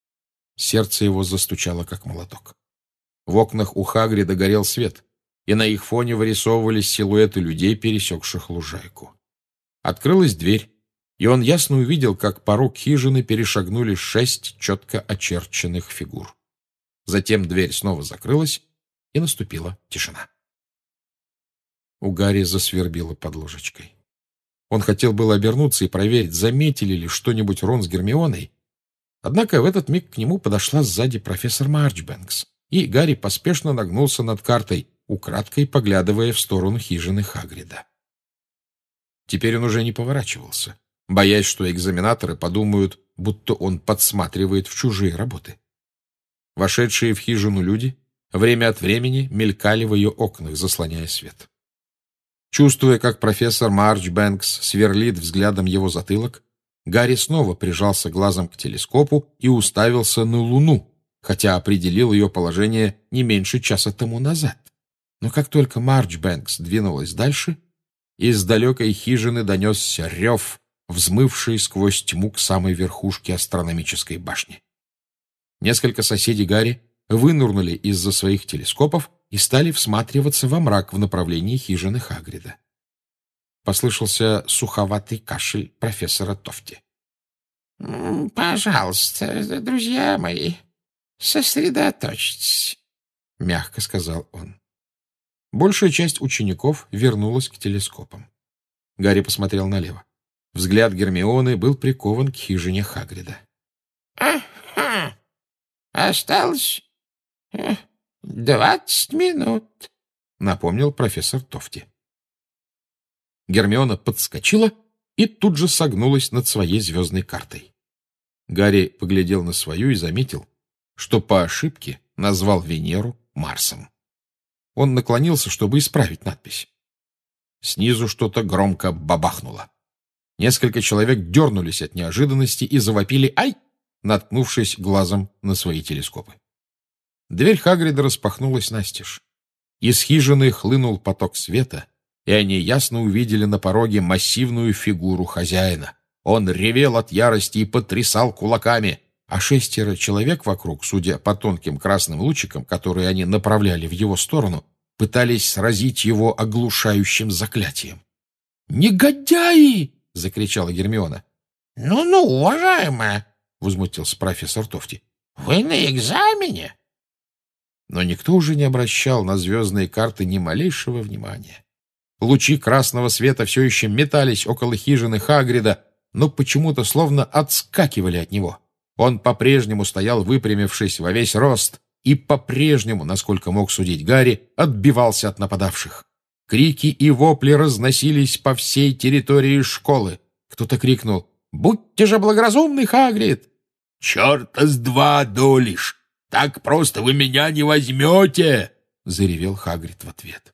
Сердце его застучало, как молоток. В окнах у Хагрида горел свет, и на их фоне вырисовывались силуэты людей, пересекших лужайку. Открылась дверь, и он ясно увидел, как порог хижины перешагнули шесть четко очерченных фигур. Затем дверь снова закрылась, и наступила тишина. У Гарри засвербило под ложечкой. Он хотел было обернуться и проверить, заметили ли что-нибудь Рон с Гермионой, однако в этот миг к нему подошла сзади профессор Марчбэнкс, и Гарри поспешно нагнулся над картой, украдкой поглядывая в сторону хижины Хагрида. Теперь он уже не поворачивался, боясь, что экзаменаторы подумают, будто он подсматривает в чужие работы. Вошедшие в хижину люди время от времени мелькали в ее окнах, заслоняя свет. Чувствуя, как профессор Марчбэнкс сверлит взглядом его затылок, Гарри снова прижался глазом к телескопу и уставился на Луну, хотя определил ее положение не меньше часа тому назад. Но как только Марчбэнкс двинулась дальше, из далекой хижины донесся рев, взмывший сквозь тьму к самой верхушке астрономической башни. Несколько соседей Гарри вынырнули из-за своих телескопов и стали всматриваться во мрак в направлении хижины Хагрида. Послышался суховатый кашель профессора Тофти. — Пожалуйста, друзья мои, сосредоточьтесь, — мягко сказал он. Большая часть учеников вернулась к телескопам. Гарри посмотрел налево. Взгляд Гермионы был прикован к хижине Хагрида. — Ага, осталось двадцать минут, — напомнил профессор Тофти. Гермиона подскочила и тут же согнулась над своей звездной картой. Гарри поглядел на свою и заметил, что по ошибке назвал Венеру Марсом. Он наклонился, чтобы исправить надпись. Снизу что-то громко бабахнуло. Несколько человек дернулись от неожиданности и завопили «Ай!», наткнувшись глазом на свои телескопы. Дверь Хагрида распахнулась настежь. Из хижины хлынул поток света, и они ясно увидели на пороге массивную фигуру хозяина. Он ревел от ярости и потрясал кулаками, а шестеро человек вокруг, судя по тонким красным лучикам, которые они направляли в его сторону, пытались сразить его оглушающим заклятием. «Негодяи!» — закричала Гермиона. «Ну-ну, уважаемая!» — возмутился профессор Тофти. «Вы на экзамене?» Но никто уже не обращал на звездные карты ни малейшего внимания. Лучи красного света все еще метались около хижины Хагрида, но почему-то словно отскакивали от него. Он по-прежнему стоял, выпрямившись во весь рост, и по-прежнему, насколько мог судить Гарри, отбивался от нападавших. Крики и вопли разносились по всей территории школы. Кто-то крикнул «Будьте же благоразумны, Хагрид!» «Черта с два, Дулиш! Так просто вы меня не возьмете!» — заревел Хагрид в ответ.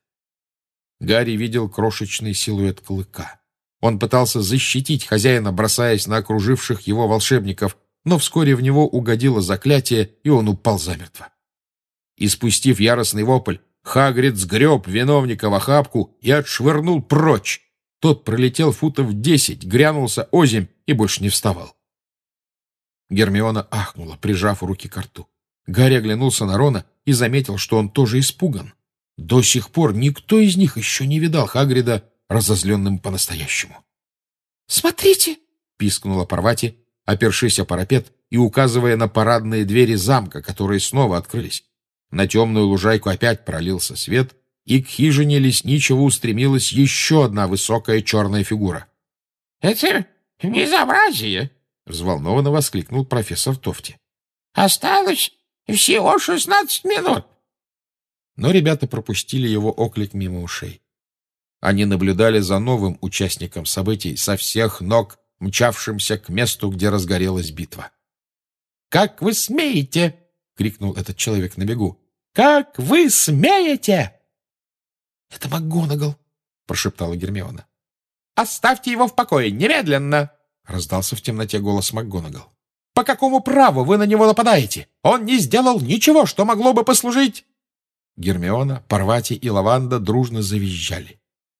Гарри видел крошечный силуэт клыка. Он пытался защитить хозяина, бросаясь на окруживших его волшебников, но вскоре в него угодило заклятие, и он упал замертво. Испустив яростный вопль, Хагрид сгреб виновника в охапку и отшвырнул прочь. Тот пролетел футов десять, грянулся озимь и больше не вставал. Гермиона ахнула, прижав руки к рту. Гарри оглянулся на Рона и заметил, что он тоже испуган. До сих пор никто из них еще не видал Хагрида разозленным по-настоящему. «Смотрите!» — пискнула Парвати, опершись о парапет и указывая на парадные двери замка, которые снова открылись. На темную лужайку опять пролился свет, и к хижине лесничего устремилась еще одна высокая черная фигура. — Это безобразие! — взволнованно воскликнул профессор Тофти. — Осталось всего шестнадцать минут. Но ребята пропустили его оклик мимо ушей. Они наблюдали за новым участником событий со всех ног, мчавшимся к месту, где разгорелась битва. «Как вы смеете!» — крикнул этот человек на бегу. «Как вы смеете!» «Это МакГонагал!» — прошептала Гермиона. «Оставьте его в покое, немедленно!» — раздался в темноте голос МакГонагал. «По какому праву вы на него нападаете? Он не сделал ничего, что могло бы послужить!» Гермиона, Парвати и Лаванда дружно завизжали.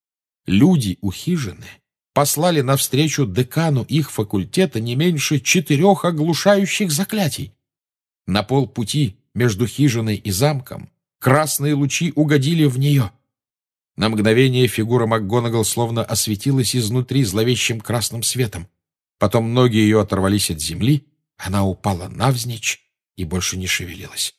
Люди у хижины послали навстречу декану их факультета не меньше четырех оглушающих заклятий. На полпути между хижиной и замком красные лучи угодили в нее. На мгновение фигура МакГонагал словно осветилась изнутри зловещим красным светом. Потом ноги ее оторвались от земли, она упала навзничь и больше не шевелилась.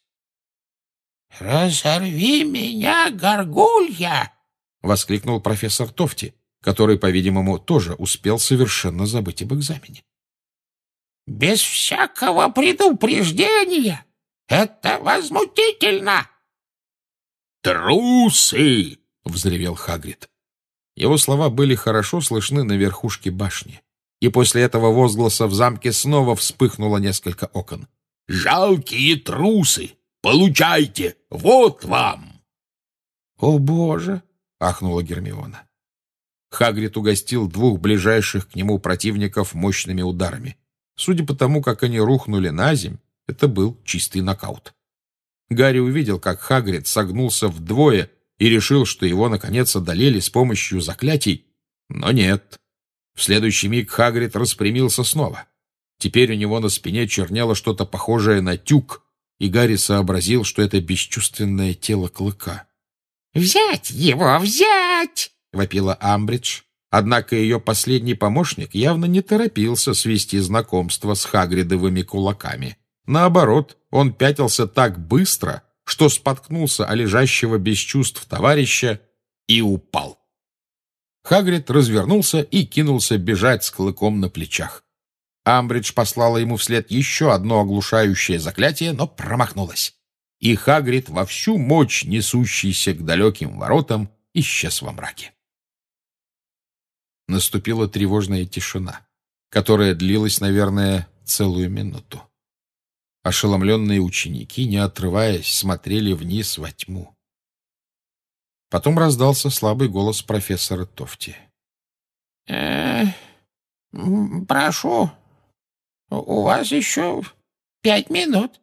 «Разорви меня, горгулья!» — воскликнул профессор Тофти, который, по-видимому, тоже успел совершенно забыть об экзамене. «Без всякого предупреждения! Это возмутительно!» «Трусы!» — взревел Хагрид. Его слова были хорошо слышны на верхушке башни, и после этого возгласа в замке снова вспыхнуло несколько окон. «Жалкие трусы! Получайте! Вот вам!» «О, Боже!» — ахнула Гермиона. Хагрид угостил двух ближайших к нему противников мощными ударами. Судя по тому, как они рухнули на земь, это был чистый нокаут. Гарри увидел, как Хагрид согнулся вдвое и решил, что его, наконец, одолели с помощью заклятий. Но нет. В следующий миг Хагрид распрямился снова. Теперь у него на спине чернело что-то похожее на тюк, и Гарри сообразил, что это бесчувственное тело Клыка. «Взять его, взять!» — вопила Амбридж. Однако ее последний помощник явно не торопился свести знакомство с хагридовыми кулаками. Наоборот, он пятился так быстро, что споткнулся о лежащего без чувств товарища и упал. Хагрид развернулся и кинулся бежать с Клыком на плечах. Амбридж послала ему вслед еще одно оглушающее заклятие, но промахнулась. И Хагрид во всю мощь, несущийся к далеким воротам, исчез во мраке. Наступила тревожная тишина, которая длилась, наверное, целую минуту. Ошеломленные ученики, не отрываясь, смотрели вниз во тьму. Потом раздался слабый голос профессора Тофти. Э, прошу, у вас еще пять минут.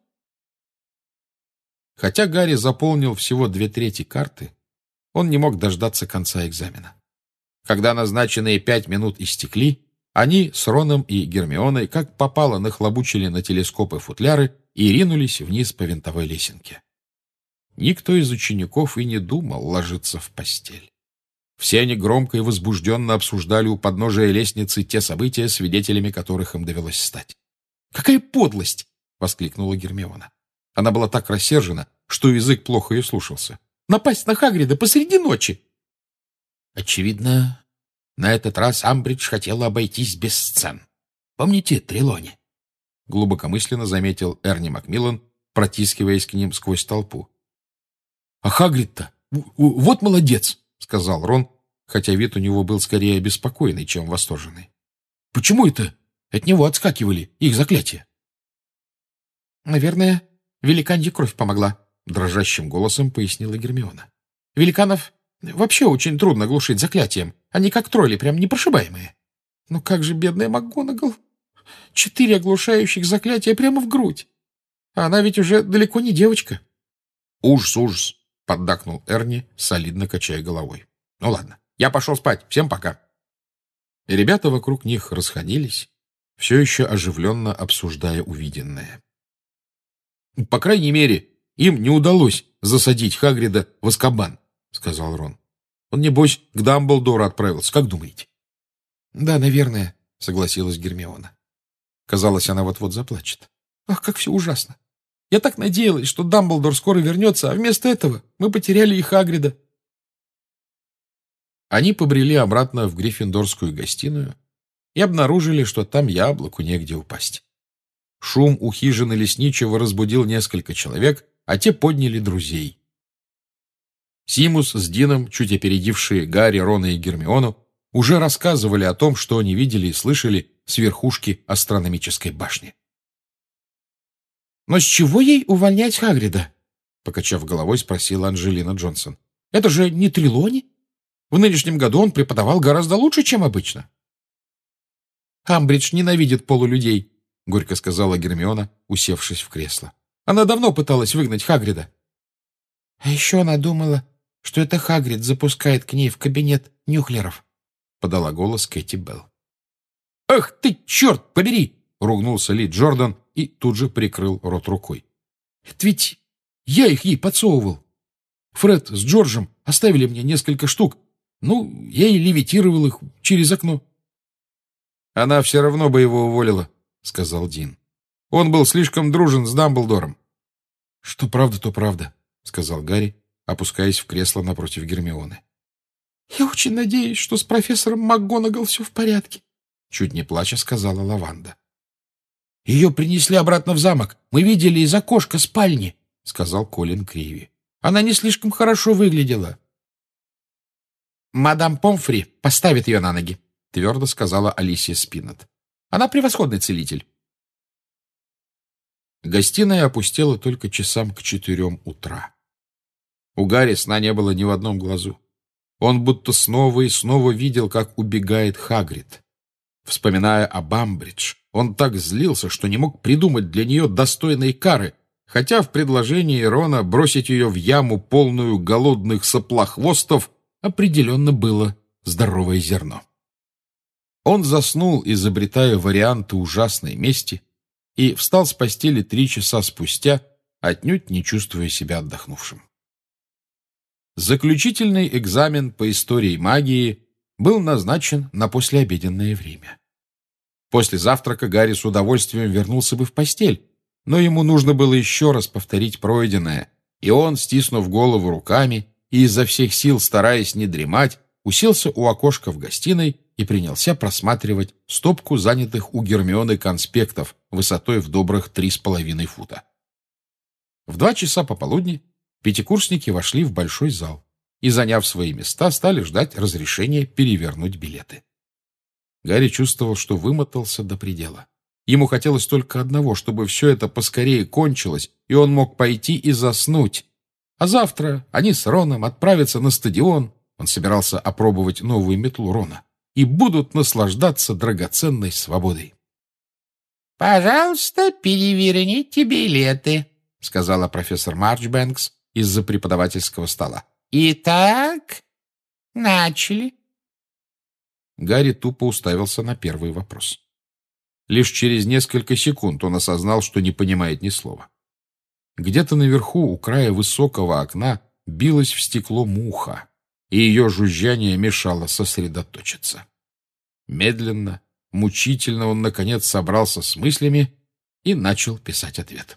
Хотя Гарри заполнил всего две трети карты, он не мог дождаться конца экзамена. Когда назначенные пять минут истекли, они с Роном и Гермионой как попало нахлобучили на телескопы футляры и ринулись вниз по винтовой лесенке. Никто из учеников и не думал ложиться в постель. Все они громко и возбужденно обсуждали у подножия лестницы те события, свидетелями которых им довелось стать. «Какая подлость!» — воскликнула Гермиона. Она была так рассержена, что язык плохо ее слушался. «Напасть на Хагрида посреди ночи!» Очевидно, на этот раз Амбридж хотела обойтись без сцен. Помните Трелони? Глубокомысленно заметил Эрни Макмиллан, протискиваясь к ним сквозь толпу. — А Хагрид-то вот молодец, — сказал Рон, хотя вид у него был скорее обеспокоенный, чем восторженный. — Почему это от него отскакивали их заклятия? — Наверное, великанья кровь помогла, — дрожащим голосом пояснила Гермиона. — Великанов вообще очень трудно глушить заклятием. Они как тролли, прям непрошибаемые. Но как же бедная МакГонагал? Четыре оглушающих заклятия прямо в грудь. А она ведь уже далеко не девочка. Ужас, ужас, поддакнул Эрни, солидно качая головой. Ну ладно, я пошел спать. Всем пока. И ребята вокруг них расходились, все еще оживленно обсуждая увиденное. По крайней мере, им не удалось засадить Хагрида в Азкабан, — сказал Рон. — Он, небось, к Дамблдору отправился. Как думаете? — Да, наверное, — согласилась Гермиона. Казалось, она вот-вот заплачет. — Ах, как все ужасно! Я так надеялась, что Дамблдор скоро вернется, а вместо этого мы потеряли и Хагрида. Они побрели обратно в Гриффиндорскую гостиную и обнаружили, что там яблоку негде упасть. Шум у хижины лесничего разбудил несколько человек, а те подняли друзей. Симус с Дином, чуть опередившие Гарри, Рона и Гермиону, уже рассказывали о том, что они видели и слышали с верхушки астрономической башни. «Но с чего ей увольнять Хагрида?» — покачав головой, спросила Анджелина Джонсон. «Это же не Трелони? В нынешнем году он преподавал гораздо лучше, чем обычно». «Амбридж ненавидит полулюдей», — горько сказала Гермиона, усевшись в кресло. «Она давно пыталась выгнать Хагрида». «А еще она думала, что это Хагрид запускает к ней в кабинет нюхлеров», — подала голос Кэти Белл. «Ах ты, черт побери!» — ругнулся Ли Джордан и тут же прикрыл рот рукой. «Это ведь я их ей подсовывал. Фред с Джорджем оставили мне несколько штук. Ну, я и левитировал их через окно». «Она все равно бы его уволила», — сказал Дин. «Он был слишком дружен с Дамблдором». «Что правда, то правда», — сказал Гарри, опускаясь в кресло напротив Гермионы. «Я очень надеюсь, что с профессором МакГонагал все в порядке», — чуть не плача сказала Лаванда. «Ее принесли обратно в замок. Мы видели из окошка спальни», — сказал Колин Криви. Она не слишком хорошо выглядела. «Мадам Помфри поставит ее на ноги», — твердо сказала Алисия Спиннет. «Она превосходный целитель». Гостиная опустела только часам к четырем утра. У Гарри сна не было ни в одном глазу. Он будто снова и снова видел, как убегает Хагрид. Вспоминая об Амбридж, он так злился, что не мог придумать для нее достойной кары, хотя в предложении Рона бросить ее в яму, полную голодных соплохвостов, определенно было здоровое зерно. Он заснул, изобретая варианты ужасной мести, и встал с постели три часа спустя, отнюдь не чувствуя себя отдохнувшим. Заключительный экзамен по истории магии был назначен на послеобеденное время. После завтрака Гарри с удовольствием вернулся бы в постель, но ему нужно было еще раз повторить пройденное, и он, стиснув голову руками и изо всех сил стараясь не дремать, уселся у окошка в гостиной и принялся просматривать стопку занятых у Гермионы конспектов высотой в добрых три с половиной фута. В два часа пополудни пятикурсники вошли в большой зал и, заняв свои места, стали ждать разрешения перевернуть билеты. Гарри чувствовал, что вымотался до предела. Ему хотелось только одного, чтобы все это поскорее кончилось, и он мог пойти и заснуть. А завтра они с Роном отправятся на стадион, он собирался опробовать новую метлу Рона, и будут наслаждаться драгоценной свободой. «Пожалуйста, переверните билеты», — сказала профессор Марчбэнкс из-за преподавательского стола. «Итак, начали». Гарри тупо уставился на первый вопрос. Лишь через несколько секунд он осознал, что не понимает ни слова. Где-то наверху, у края высокого окна, билась в стекло муха, и ее жужжание мешало сосредоточиться. Медленно, мучительно он, наконец, собрался с мыслями и начал писать ответ.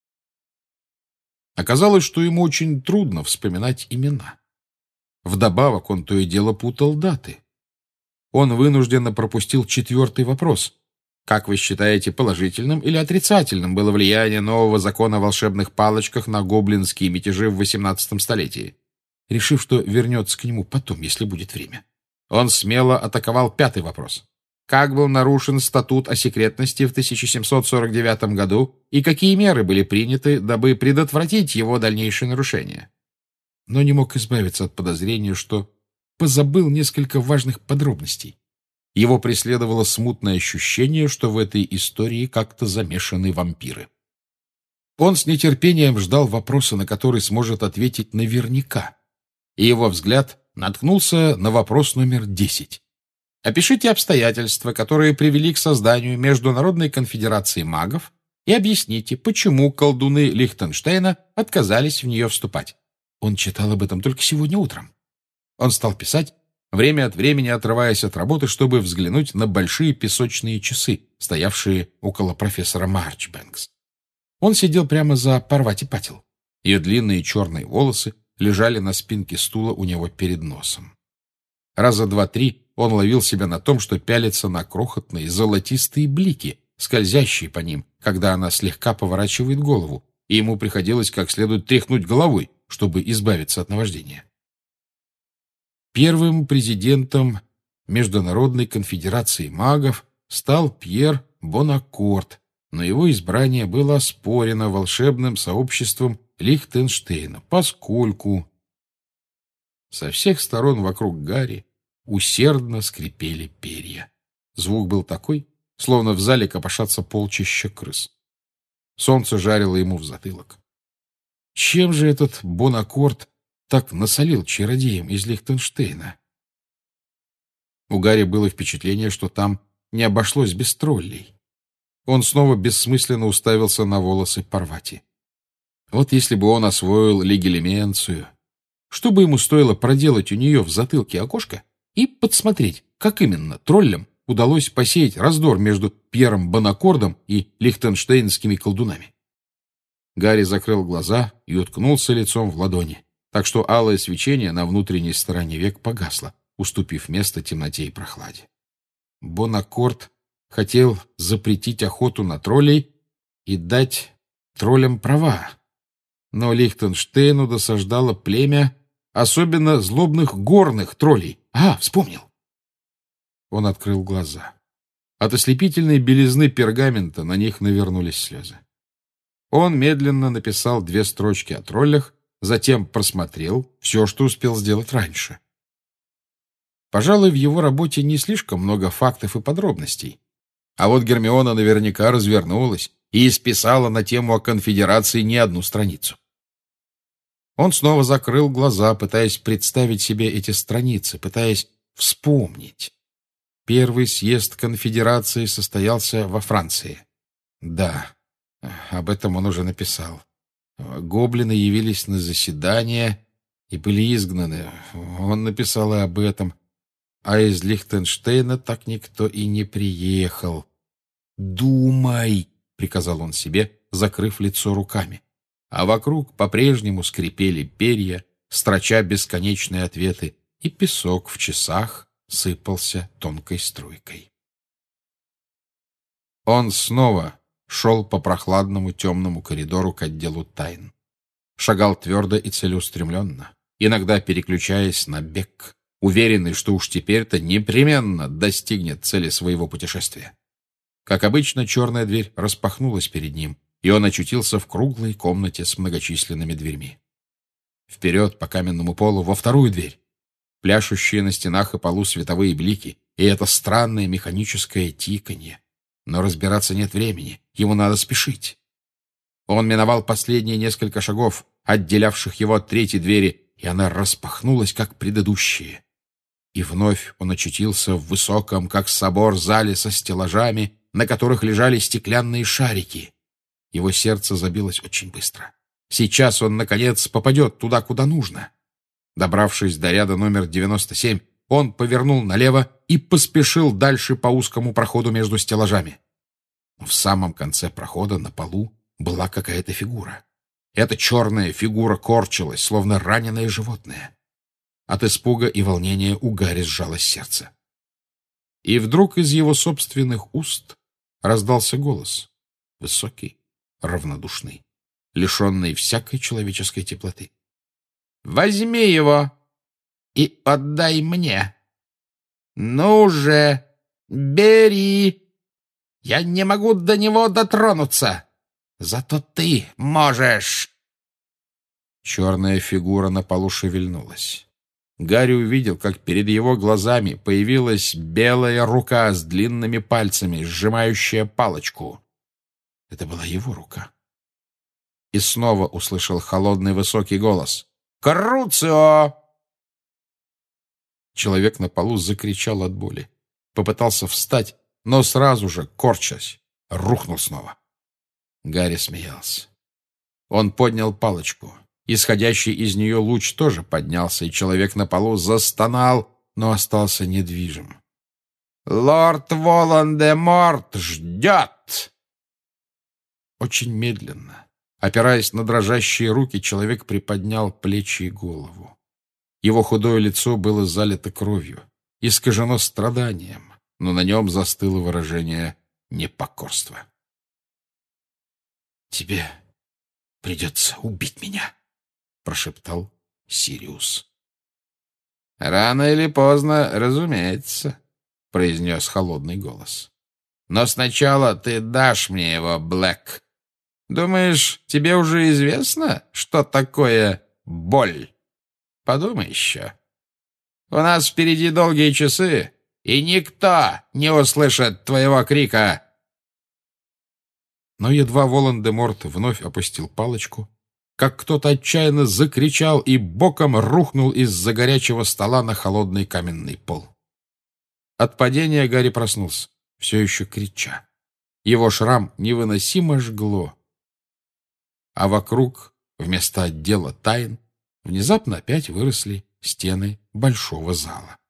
Оказалось, что ему очень трудно вспоминать имена. Вдобавок он то и дело путал даты. Он вынужденно пропустил четвертый вопрос. Как вы считаете, положительным или отрицательным было влияние нового закона о волшебных палочках на гоблинские мятежи в восемнадцатом столетии? Решив, что вернется к нему потом, если будет время, он смело атаковал пятый вопрос. Как был нарушен статут о секретности в тысяча семьсот сорок девятом году и какие меры были приняты, дабы предотвратить его дальнейшее нарушение? Но не мог избавиться от подозрения, что позабыл несколько важных подробностей. Его преследовало смутное ощущение, что в этой истории как-то замешаны вампиры. Он с нетерпением ждал вопроса, на который сможет ответить наверняка, и его взгляд наткнулся на вопрос номер десять. Опишите обстоятельства, которые привели к созданию Международной конфедерации магов, и объясните, почему колдуны Лихтенштейна отказались в нее вступать. Он читал об этом только сегодня утром. Он стал писать, время от времени отрываясь от работы, чтобы взглянуть на большие песочные часы, стоявшие около профессора Марчбэнкс. Он сидел прямо за Парвати Патил. Ее длинные черные волосы лежали на спинке стула у него перед носом. Раза два-три он ловил себя на том, что пялится на крохотные золотистые блики, скользящие по ним, когда она слегка поворачивает голову, и ему приходилось как следует тряхнуть головой, чтобы избавиться от наваждения. Первым президентом Международной конфедерации магов стал Пьер Бонакорт, но его избрание было оспорено волшебным сообществом Лихтенштейна, поскольку со всех сторон вокруг Гарри усердно скрипели перья. Звук был такой, словно в зале копошатся полчища крыс. Солнце жарило ему в затылок. Чем же этот Бонакорт так насолил чародеям из Лихтенштейна? У Гарри было впечатление, что там не обошлось без троллей. Он снова бессмысленно уставился на волосы Парвати. Вот если бы он освоил легилименцию, что бы ему стоило проделать у нее в затылке окошко и подсмотреть, как именно троллям удалось посеять раздор между Пьером Бонакордом и лихтенштейнскими колдунами. Гарри закрыл глаза и уткнулся лицом в ладони, так что алое свечение на внутренней стороне век погасло, уступив место темноте и прохладе. Бонакорд хотел запретить охоту на троллей и дать троллям права. Но Лихтенштейну досаждало племя особенно злобных горных троллей. А, вспомнил. Он открыл глаза. От ослепительной белизны пергамента на них навернулись слезы. Он медленно написал две строчки о троллях, затем просмотрел все, что успел сделать раньше. Пожалуй, в его работе не слишком много фактов и подробностей. А вот Гермиона наверняка развернулась и исписала на тему о конфедерации не одну страницу. Он снова закрыл глаза, пытаясь представить себе эти страницы, пытаясь вспомнить. Первый съезд конфедерации состоялся во Франции. Да, об этом он уже написал. Гоблины явились на заседание и были изгнаны. Он написал и об этом. А из Лихтенштейна так никто и не приехал. «Думай!» — приказал он себе, закрыв лицо руками. А вокруг по-прежнему скрипели перья, строча бесконечные ответы, и песок в часах сыпался тонкой струйкой. Он снова шел по прохладному темному коридору к отделу тайн. Шагал твердо и целеустремленно, иногда переключаясь на бег, уверенный, что уж теперь-то непременно достигнет цели своего путешествия. Как обычно, черная дверь распахнулась перед ним, и он очутился в круглой комнате с многочисленными дверьми. Вперед по каменному полу во вторую дверь. Пляшущие на стенах и полу световые блики, и это странное механическое тиканье. Но разбираться нет времени, ему надо спешить. Он миновал последние несколько шагов, отделявших его от третьей двери, и она распахнулась, как предыдущие. И вновь он очутился в высоком, как собор, зале со стеллажами, на которых лежали стеклянные шарики. Его сердце забилось очень быстро. Сейчас он, наконец, попадет туда, куда нужно. Добравшись до ряда номер девяносто семь, он повернул налево и поспешил дальше по узкому проходу между стеллажами. В самом конце прохода на полу была какая-то фигура. Эта черная фигура корчилась, словно раненое животное. От испуга и волнения у Гарри сжалось сердце. И вдруг из его собственных уст раздался голос, высокий, равнодушный, лишенный всякой человеческой теплоты. «Возьми его и отдай мне. Ну же, бери. Я не могу до него дотронуться. Зато ты можешь». Черная фигура на полу шевельнулась. Гарри увидел, как перед его глазами появилась белая рука с длинными пальцами, сжимающая палочку. Это была его рука. И снова услышал холодный высокий голос. «Круцио!» Человек на полу закричал от боли. Попытался встать, но сразу же, корчась, рухнул снова. Гарри смеялся. Он поднял палочку. Исходящий из нее луч тоже поднялся, и человек на полу застонал, но остался недвижим. «Лорд Волан-де-Морт ждет!» Очень медленно, опираясь на дрожащие руки, человек приподнял плечи и голову. Его худое лицо было залито кровью, искажено страданием, но на нем застыло выражение непокорства. «Тебе придется убить меня», — прошептал Сириус. «Рано или поздно, разумеется», — произнес холодный голос. «Но сначала ты дашь мне его, Блэк. Думаешь, тебе уже известно, что такое боль? Подумай еще. У нас впереди долгие часы, и никто не услышит твоего крика». Но едва Волан-де-Морт вновь опустил палочку, как кто-то отчаянно закричал и боком рухнул из-за горячего стола на холодный каменный пол. От падения Гарри проснулся, все еще крича. Его шрам невыносимо жгло. А вокруг, вместо отдела тайн, внезапно опять выросли стены большого зала.